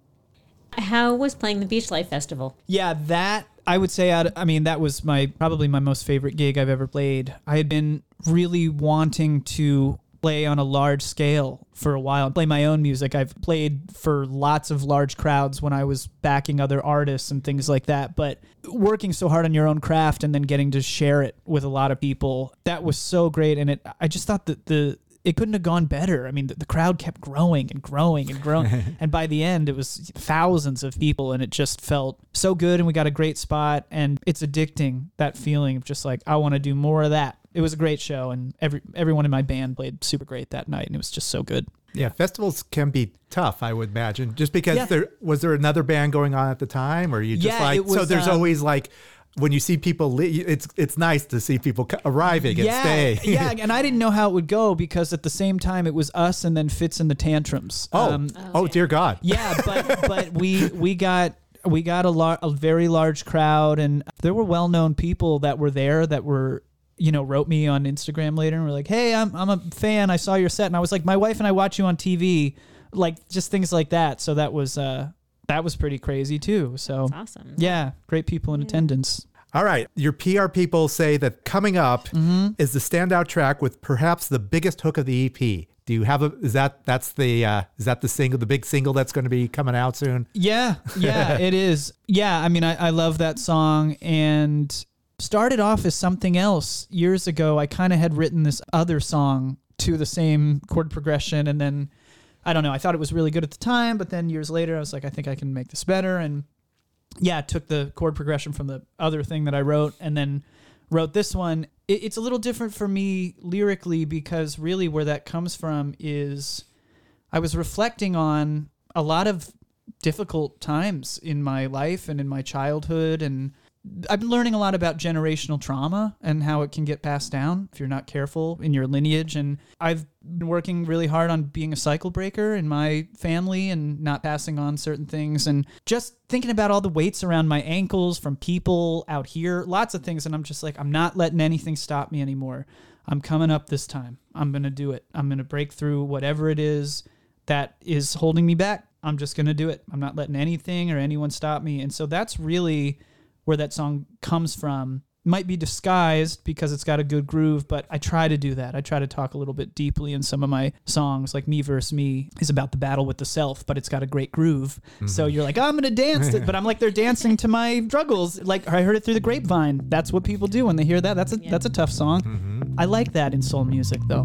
How was playing the Beach Life Festival?
Yeah, that I would say. Out, I mean, that was my probably my most favorite gig I've ever played. I had been really wanting to play on a large scale for a while, play my own music. I've played for lots of large crowds when I was backing other artists and things like that. But working so hard on your own craft and then getting to share it with a lot of people, that was so great. And it, I just thought that the it couldn't have gone better. I mean, the, the crowd kept growing and growing and growing. And by the end, it was thousands of people, and it just felt so good. And we got a great spot, and it's addicting, that feeling of just like, I want to do more of that. It was a great show, and every everyone in my band played super great that night, and it was just so good.
Yeah, festivals can be tough, I would imagine. Just because
Yeah.
there was there another band going on at the time, or you just
Yeah,
like
it was,
so. There's
um,
always like when you see people, li- it's it's nice to see people co- arriving and
yeah,
staying.
yeah, and I didn't know how it would go because at the same time it was us and then Fitz and the Tantrums.
oh,
Um,
oh, dear God.
Yeah, but but we we got we got a lar- a very large crowd, and there were well-known people that were there that were, you know, wrote me on Instagram later and were like, "Hey, I'm I'm a fan. I saw your set." And I was like, "My wife and I watch you on T V." Like just things like that. So that was uh that was pretty crazy too. So
That's awesome.
yeah, great people in attendance.
All right, your P R people say that coming up
Mm-hmm.
is the standout track with perhaps the biggest hook of the E P. Do you have a? Is that that's the uh, is that the single, the big single that's going to be coming out soon?
Yeah, yeah, it is. Yeah, I mean, I, I love that song, and started off as something else years ago. I kind of had written this other song to the same chord progression, and then I don't know. I thought it was really good at the time, but then years later, I was like, I think I can make this better, and yeah, took the chord progression from the other thing that I wrote, and then wrote this one. It, it's a little different for me lyrically because really where that comes from is I was reflecting on a lot of difficult times in my life and in my childhood, and I've been learning a lot about generational trauma and how it can get passed down if you're not careful in your lineage. And I've been working really hard on being a cycle breaker in my family and not passing on certain things, and just thinking about all the weights around my ankles from people out here, lots of things. And I'm just like, I'm not letting anything stop me anymore. I'm coming up this time. I'm going to do it. I'm going to break through whatever it is that is holding me back. I'm just going to do it. I'm not letting anything or anyone stop me. And so that's really where that song comes from. Might be disguised because it's got a good groove, but I try to do that. I try to talk a little bit deeply in some of my songs, like Me Versus Me is about the battle with the self, but it's got a great groove. Mm-hmm. So you're like, oh, I'm going to dance to it, but I'm like, they're dancing to my struggles. Like I heard it through the grapevine. That's what people do when they hear that. That's a, yeah. that's a tough song. Mm-hmm. I like that in soul music though.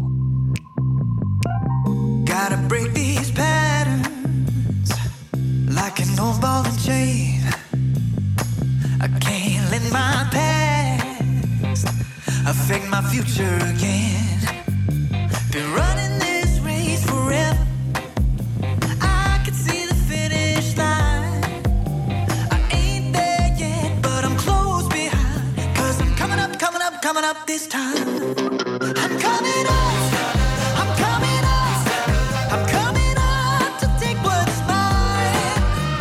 Gotta break these patterns like an old ball and chain. I affect my future again. Been running this race forever. I can see the finish line. I ain't there yet, but I'm close behind. Cause I'm coming up, coming up, coming up this time. I'm coming up, I'm coming up, I'm coming up to take what's mine.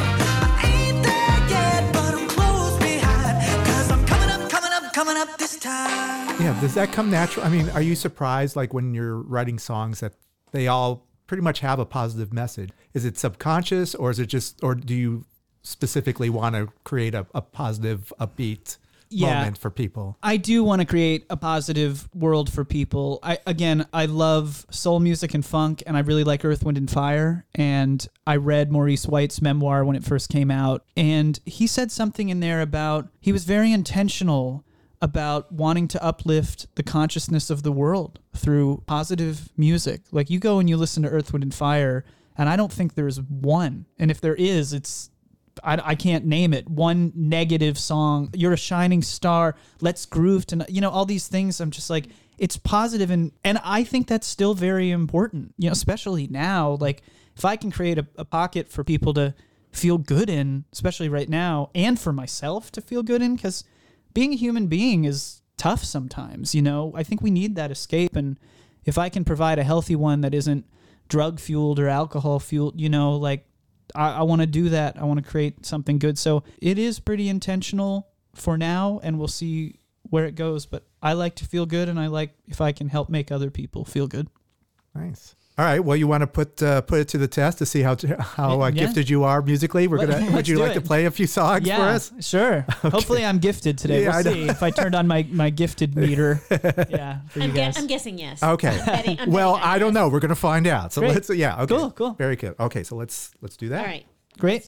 I ain't there yet, but I'm close behind. Cause I'm coming up, coming up, coming up this time.
Yeah, does that come natural? I mean, are you surprised, like when you're writing songs, that they all pretty much have a positive message? Is it subconscious, or is it just, or do you specifically want to create a, a positive, upbeat
Yeah.
moment for people?
I do want to create a positive world for people. I again, I love soul music and funk, and I really like Earth, Wind and Fire. And I read Maurice White's memoir when it first came out, and he said something in there about he was very intentional about wanting to uplift the consciousness of the world through positive music. Like, you go and you listen to Earth, Wind and Fire, and I don't think there's one. And if there is, it's I, I can't name it. One negative song. You're a shining star. Let's groove tonight. You know, all these things. I'm just like, it's positive, and and I think that's still very important. You know, especially now. Like, if I can create a, a pocket for people to feel good in, especially right now, and for myself to feel good in, because being a human being is tough sometimes. You know, I think we need that escape, and if I can provide a healthy one that isn't drug fueled or alcohol fueled, you know, like. I, I want to do that. I want to create something good. So it is pretty intentional for now, and we'll see where it goes. But I like to feel good, and I like if I can help make other people feel good.
Nice. All right. Well, you want to put uh, put it to the test to see how how uh,
Yeah.
gifted you are musically. We're gonna. Would
Let's
you
do
like
it.
to play a few songs
Yeah,
for us?
sure. Hopefully I'm gifted today.
Yeah, I
we'll
know.
see if I turned on my, my gifted meter. Yeah, for you
I'm, gue-
guys.
I'm guessing yes.
Okay.
Betting- I'm
well,
betting on
I don't
yes.
know. We're gonna find out. So
Great.
let's. Yeah. Okay.
Cool, cool.
Very good. Okay. So let's let's do that.
All right.
Great.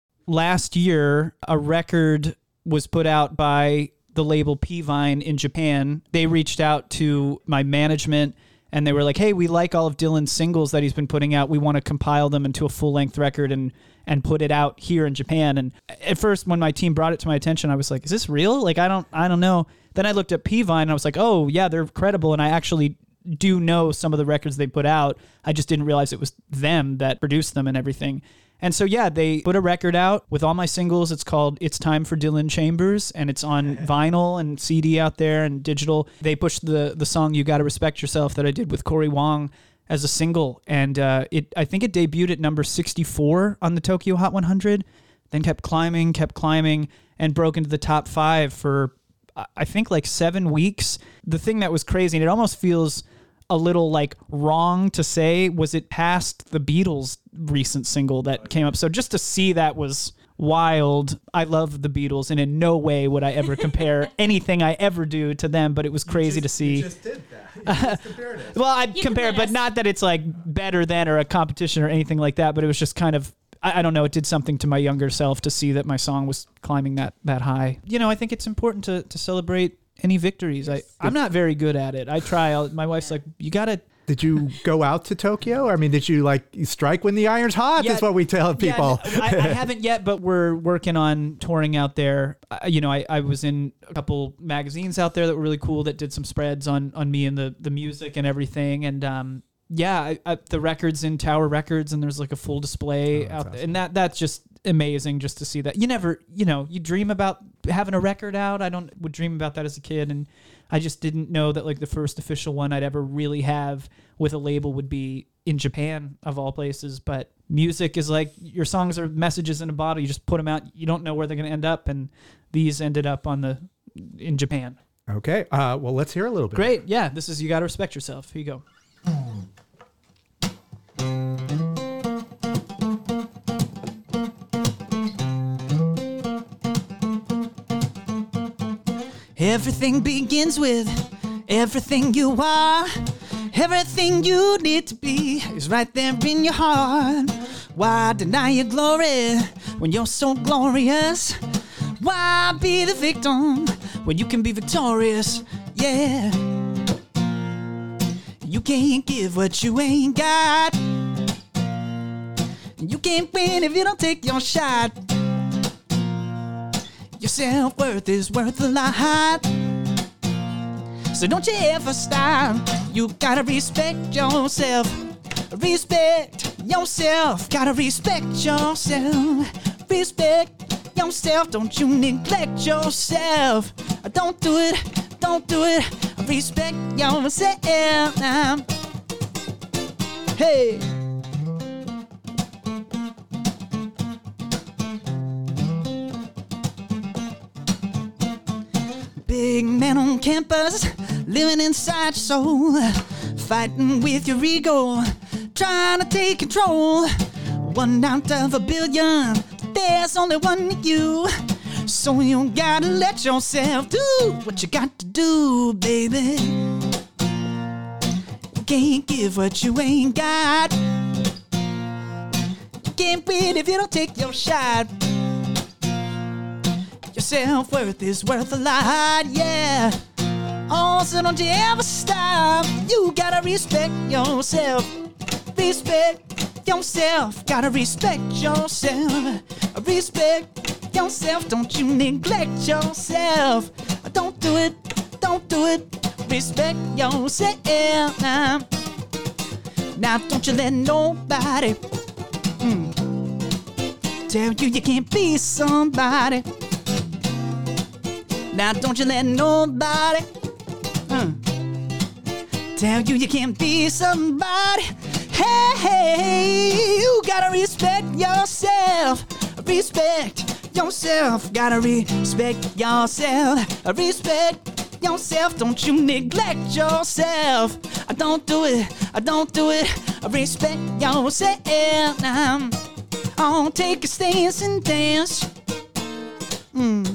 Last year, a record was put out by the label P-Vine in Japan. They reached out to my management, and they were like, hey, we like all of Dylan's singles that he's been putting out. We want to compile them into a full-length record and and put it out here in Japan. And at first, when my team brought it to my attention, I was like, is this real? Like, I don't I don't know. Then I looked at P-Vine, and I was like, oh, yeah, they're credible, and I actually do know some of the records they put out. I just didn't realize it was them that produced them and everything. And so, yeah, they put a record out with all my singles. It's called It's Time for Dylan Chambers, and it's on vinyl and C D out there and digital. They pushed the the song You Gotta Respect Yourself that I did with Corey Wong as a single. And uh, it I think it debuted at number sixty-four on the Tokyo Hot one hundred, then kept climbing, kept climbing, and broke into the top five for, I think, like seven weeks. The thing that was crazy, and it almost feels a little like wrong to say, was it passed the Beatles' recent single that came up. So just to see that was wild. I love the Beatles, and in no way would I ever compare anything I ever do to them, but it was crazy to see.
You just did that. You just compared it.
Well, I'd
You
compare,
can let
but
us-
not that it's like better than or a competition or anything like that, but it was just kind of, I, I don't know, it did something to my younger self to see that my song was climbing that that high. You know, I think it's important to, to celebrate any victories. I, I'm not very good at it. I try. I'll, my wife's like, you got to.
Did you go out to Tokyo? I mean, did you like you strike when the iron's hot?
Yeah,
Is what we tell people.
Yeah, I, I haven't yet, but we're working on touring out there. Uh, you know, I, I was in a couple magazines out there that were really cool that did some spreads on, on me and the, the music and everything. And um, yeah, I, I, the record's in Tower Records, and there's like a full display
Oh,
out there. And that that's just amazing just to see that. You never, you know, you dream about having a record out. I don't would dream about that as a kid, and I just didn't know that like the first official one I'd ever really have with a label would be in Japan, of all places. But music is like, your songs are messages in a bottle. You just put them out. You don't know where they're going to end up, and these ended up on the in Japan.
Okay. Uh, well, let's hear a little bit.
Great. Yeah, this is You Gotta Respect Yourself. Here you go. Everything begins with everything you are. Everything you need to be is right there in your heart. Why deny your glory when you're so glorious? Why be the victim when you can be victorious? Yeah. You can't give what you ain't got. You can't win if you don't take your shot. Your self-worth is worth a lot.
So don't you ever stop. You gotta respect yourself. Respect yourself. Gotta respect yourself. Respect yourself. Don't you neglect yourself. Don't do it. Don't do it. Respect yourself now. Hey. Big man on campus, living inside your soul, fighting with your ego, trying to take control. One out of a billion, there's only one of you. So you gotta let yourself do what you got to do, baby. You can't give what you ain't got. You can't win if you don't take your shot. Your self-worth is worth a lot, yeah. Oh, so don't you ever stop. You gotta respect yourself. Respect yourself. Gotta respect yourself. Respect yourself. Don't you neglect yourself. Don't do it. Don't do it. Respect yourself now. Now don't you let nobody mm, tell you you can't be somebody. Now don't you let nobody uh, tell you you can't be somebody. Hey, hey, you gotta respect yourself. Respect yourself. Gotta respect yourself. Respect yourself. Don't you neglect yourself. I don't do it. I don't do it. Respect yourself now. Oh, take a stance and dance. Mm.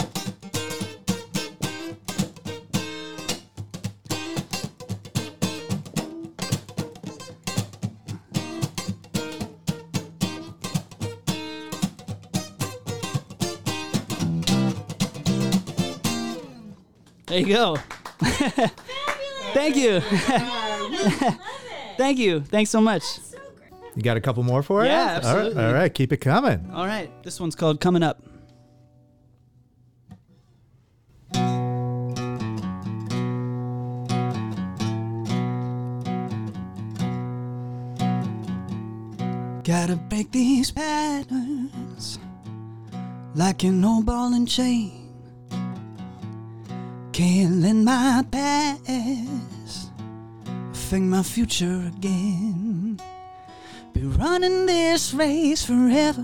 There you go. Thank you. Thank you. Thanks so much.
You got a couple more for us?
Yeah,
All right,
absolutely.
all right, keep it coming.
All right. This one's called Coming Up. Gotta break these patterns like an old ball and chain. Can't let my past affect my future again. Be running this race forever.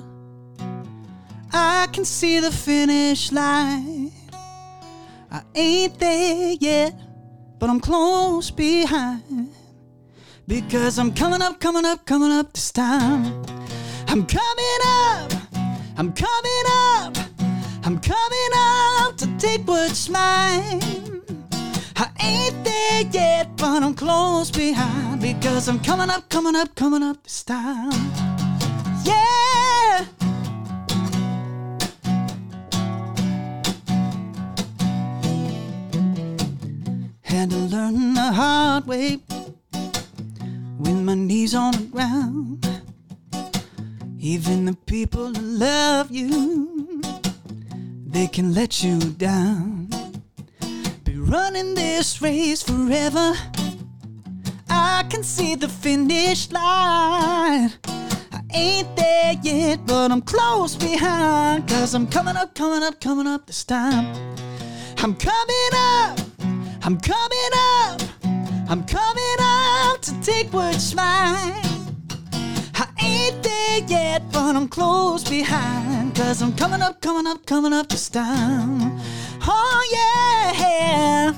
I can see the finish line. I ain't there yet, but I'm close behind. Because I'm coming up, coming up, coming up this time. I'm coming up, I'm coming up, I'm coming up to take what's mine. I ain't there yet, but I'm close behind. Because I'm coming up, coming up, coming up this time. Yeah! Had to learn the hard way with my knees on the ground. Even the people that love you, they can let you down. Be running this race forever. I can see the finish line. I ain't there yet, but I'm close behind. Cause I'm coming up, coming up, coming up this time. I'm coming up, I'm coming up, I'm coming up to take what's mine. I ain't there yet, but I'm close behind. Cause I'm coming up, coming up, coming up this time. Oh yeah.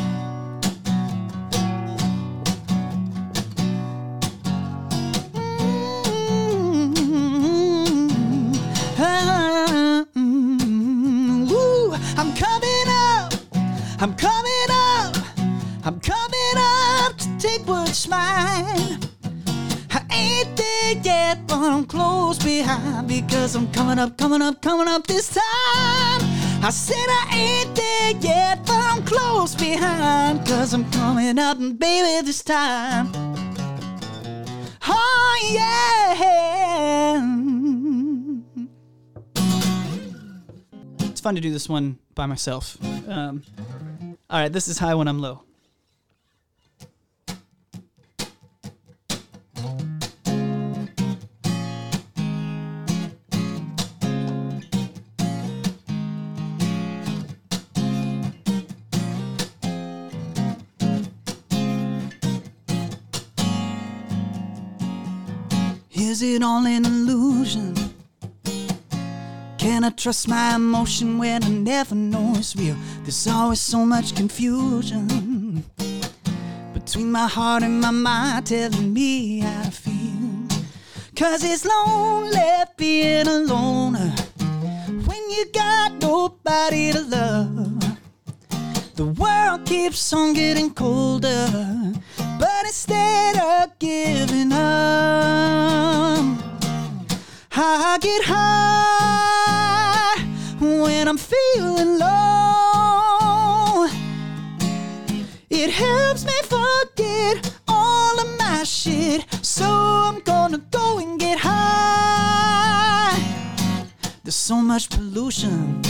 Mm-hmm. Ah, mm-hmm. Woo. I'm coming up, I'm coming up, I'm coming up to take what's mine. I ain't there yet, but I'm close behind. Because I'm coming up, coming up, coming up this time. I said I ain't there yet, but I'm close behind. Cause I'm coming up, baby, this time. Oh yeah. It's fun to do this one by myself. Um, all right, this is High When I'm Low. Is it all an illusion? Can I trust my emotion when I never know it's real? There's always so much confusion between my heart and my mind telling me how to feel. Cause it's lonely being a loner when you got nobody to love. The world keeps on getting colder, but instead of giving up, I get high when I'm feeling low. It helps me forget all of my shit, so I'm gonna go and get high. There's so much pollution.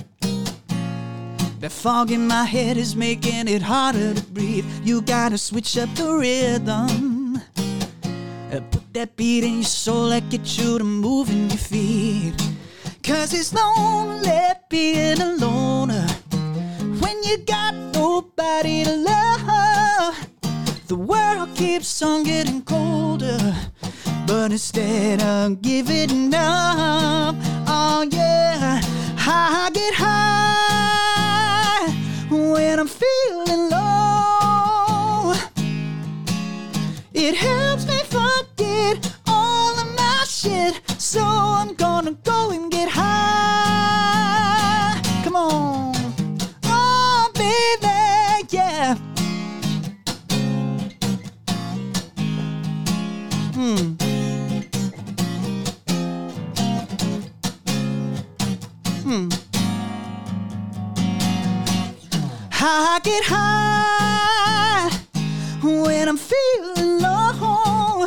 That fog in my head is making it harder to breathe. You gotta switch up the rhythm, put that beat in your soul that gets you to moving your feet. Cause it's lonely being a loner when you got nobody to love. The world keeps on getting colder, but instead of giving up, oh yeah, I get high when I'm feeling low. It helps me forget all of my shit, so I'm gonna go and get high. Come on, oh baby, yeah. Hmm. Hmm. I get high when I'm feeling low.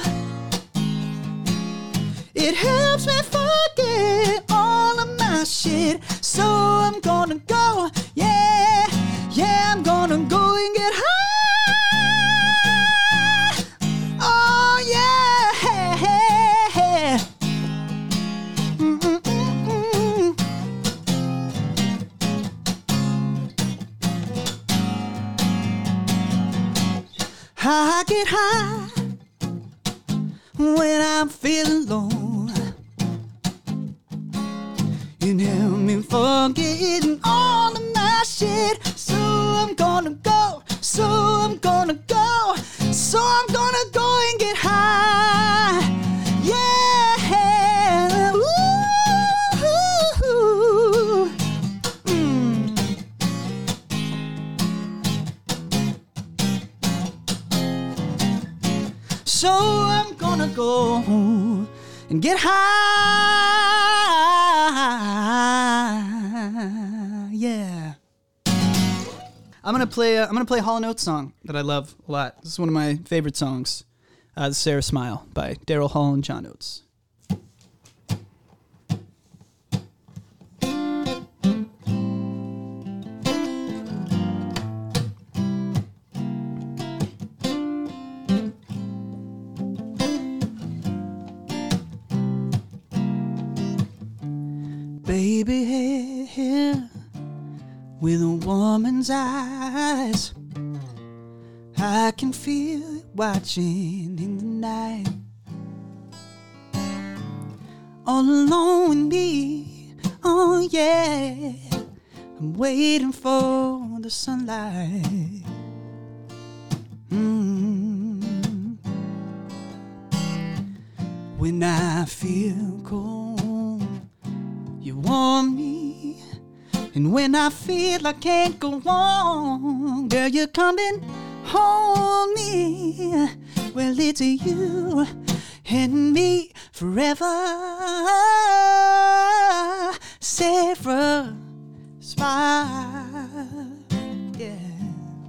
It helps me forget all of my shit, so I'm gonna go, yeah, yeah, I'm gonna go and get high. Oh yeah. Mm-mm-mm-mm. I get high when I'm feeling low. You help me forgetting all of my shit, so I'm gonna go, so I'm gonna go, so I'm gonna go and get high. Yeah. Ooh. Mm. So I'm gonna go and get high. Yeah. I'm gonna play. Uh, I'm gonna play a Hall and Oates song that I love a lot. This is one of my favorite songs. Uh, the Sarah Smile by Daryl Hall and John Oates. Baby hair with a woman's eyes, I can feel it watching in the night. All alone with me, oh yeah, I'm waiting for the sunlight. Mm. When I feel cold, you warm me, and when I feel I can't go on, girl, you come and hold me. Well, it's you and me forever. Sarah, smile, yeah.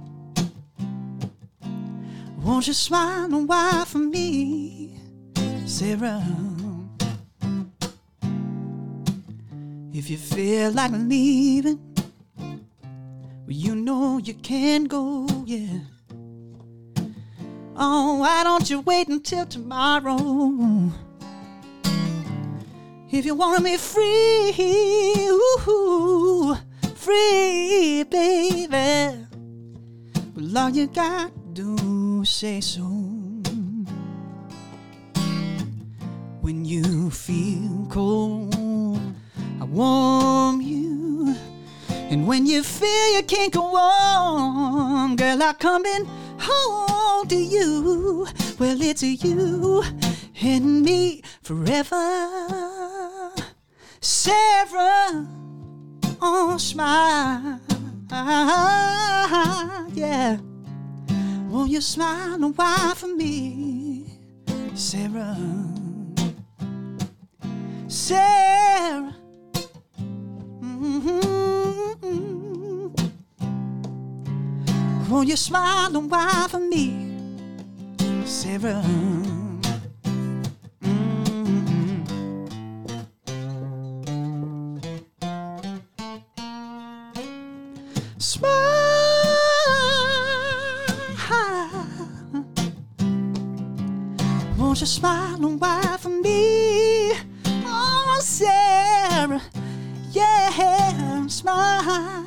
Won't you smile a while for me, Sarah? If you feel like leaving, well, you know you can go, yeah. Oh, why don't you wait until tomorrow? If you want me free, ooh, free, baby, well, all you got to do is say so. When you feel cold, I warm you. And when you feel you can't go on, girl, I come and hold to you. Well, it's you and me forever. Sarah, oh, smile, yeah. Won't you smile a while for me, Sarah? Sarah, mm-hmm. Won't you smile a while for me, Sarah? Mm-hmm. Smile. Won't you smile a while for me? Oh, Sarah, yeah, smile.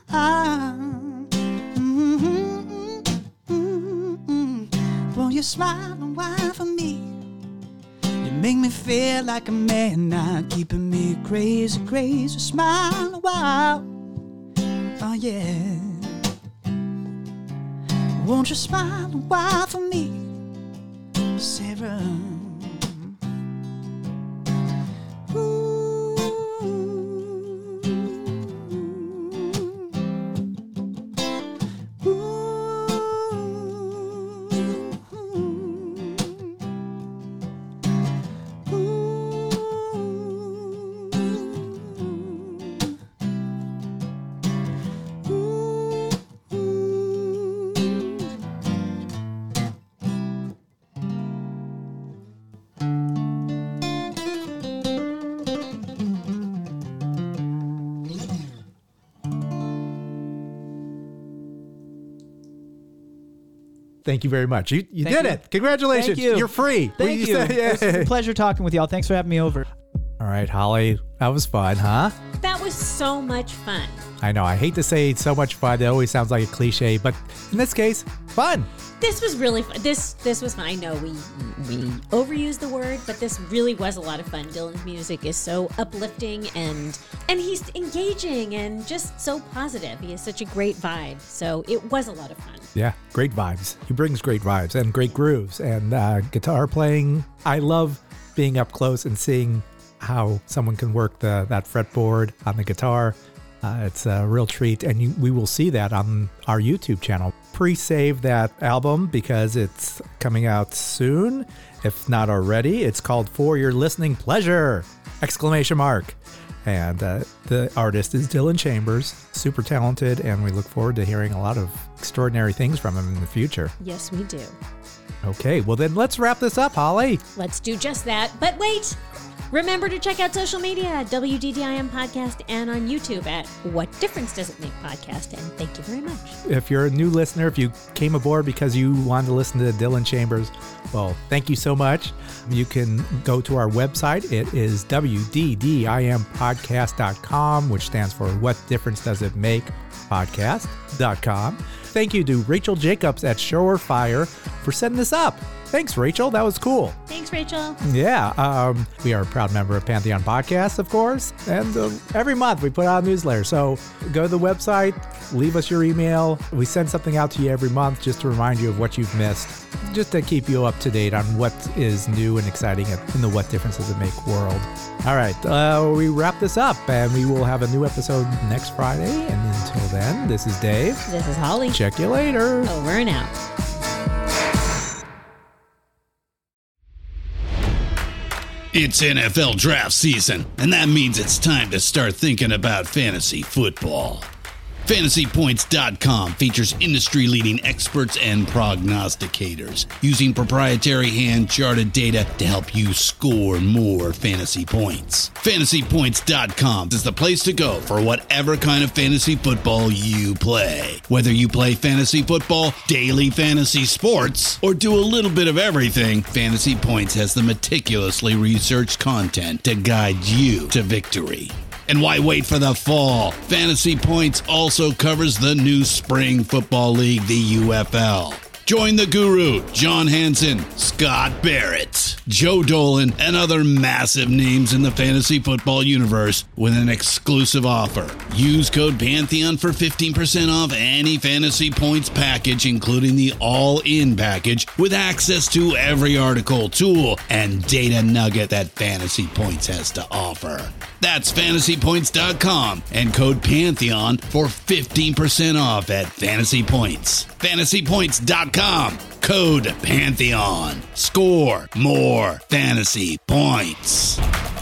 Mm-hmm, mm-hmm. Won't you smile a while for me? You make me feel like a man now, keeping me crazy, crazy. Smile a while, oh yeah. Won't you smile a while for me, Sarah?
Thank you very much. You you
Thank
did
you.
it. Congratulations.
Thank you.
You're free.
Thank
Will
you.
say-
It was a pleasure talking with y'all. Thanks for having me over.
All right, Holly. That was fun, huh?
That was so much fun.
I know. I hate to say so much fun. It always sounds like a cliche, but in this case, fun.
This was really fun. This this was fun. I know we we overuse the word, but this really was a lot of fun. Dylan's music is so uplifting and and he's engaging and just so positive. He has such a great vibe. So it was a lot of fun.
Yeah, great vibes. He brings great vibes and great grooves and uh, guitar playing. I love being up close and seeing how someone can work the that fretboard on the guitar. Uh, it's a real treat, and you, we will see that on our YouTube channel. Pre-save that album because it's coming out soon, if not already. It's called For Your Listening Pleasure! Exclamation mark. And uh, the artist is Dylan Chambers, super talented, and we look forward to hearing a lot of extraordinary things from him in the future.
Yes, we do.
Okay, well then let's wrap this up, Holly.
Let's do just that. But wait! Remember to check out social media at W D D I M Podcast and on YouTube at What Difference Does It Make Podcast. And thank you very much.
If you're a new listener, if you came aboard because you wanted to listen to Dylan Chambers, well, thank you so much. You can go to our website. It is W D D I M podcast dot com, which stands for What Difference Does It Make Podcast dot com. Thank you to Rachel Jacobs at Shorefire for setting this up. Thanks, Rachel. That was cool.
Thanks, Rachel.
Yeah, um, we are a proud member of Pantheon Podcasts, of course, and uh, every month we put out a newsletter. So go to the website, leave us your email. We send something out to you every month just to remind you of what you've missed, just to keep you up to date on what is new and exciting in the What Difference Does It Make world. All right, uh, we wrap this up, and we will have a new episode next Friday. And until then, this is Dave.
This is Holly.
Check you later.
Over and out.
It's N F L draft season, and that means it's time to start thinking about fantasy football. Fantasy Points dot com features industry-leading experts and prognosticators using proprietary hand-charted data to help you score more fantasy points. Fantasy Points dot com is the place to go for whatever kind of fantasy football you play. Whether you play fantasy football, daily fantasy sports, or do a little bit of everything, Fantasy Points has the meticulously researched content to guide you to victory. And why wait for the fall? Fantasy Points also covers the new spring football league, the U F L. Join the guru, John Hansen, Scott Barrett, Joe Dolan, and other massive names in the fantasy football universe with an exclusive offer. Use code Pantheon for fifteen percent off any Fantasy Points package, including the all-in package with access to every article, tool, and data nugget that Fantasy Points has to offer. That's fantasy points dot com and code Pantheon for fifteen percent off at Fantasy Points. fantasy points dot com, code Pantheon. Score more fantasy points.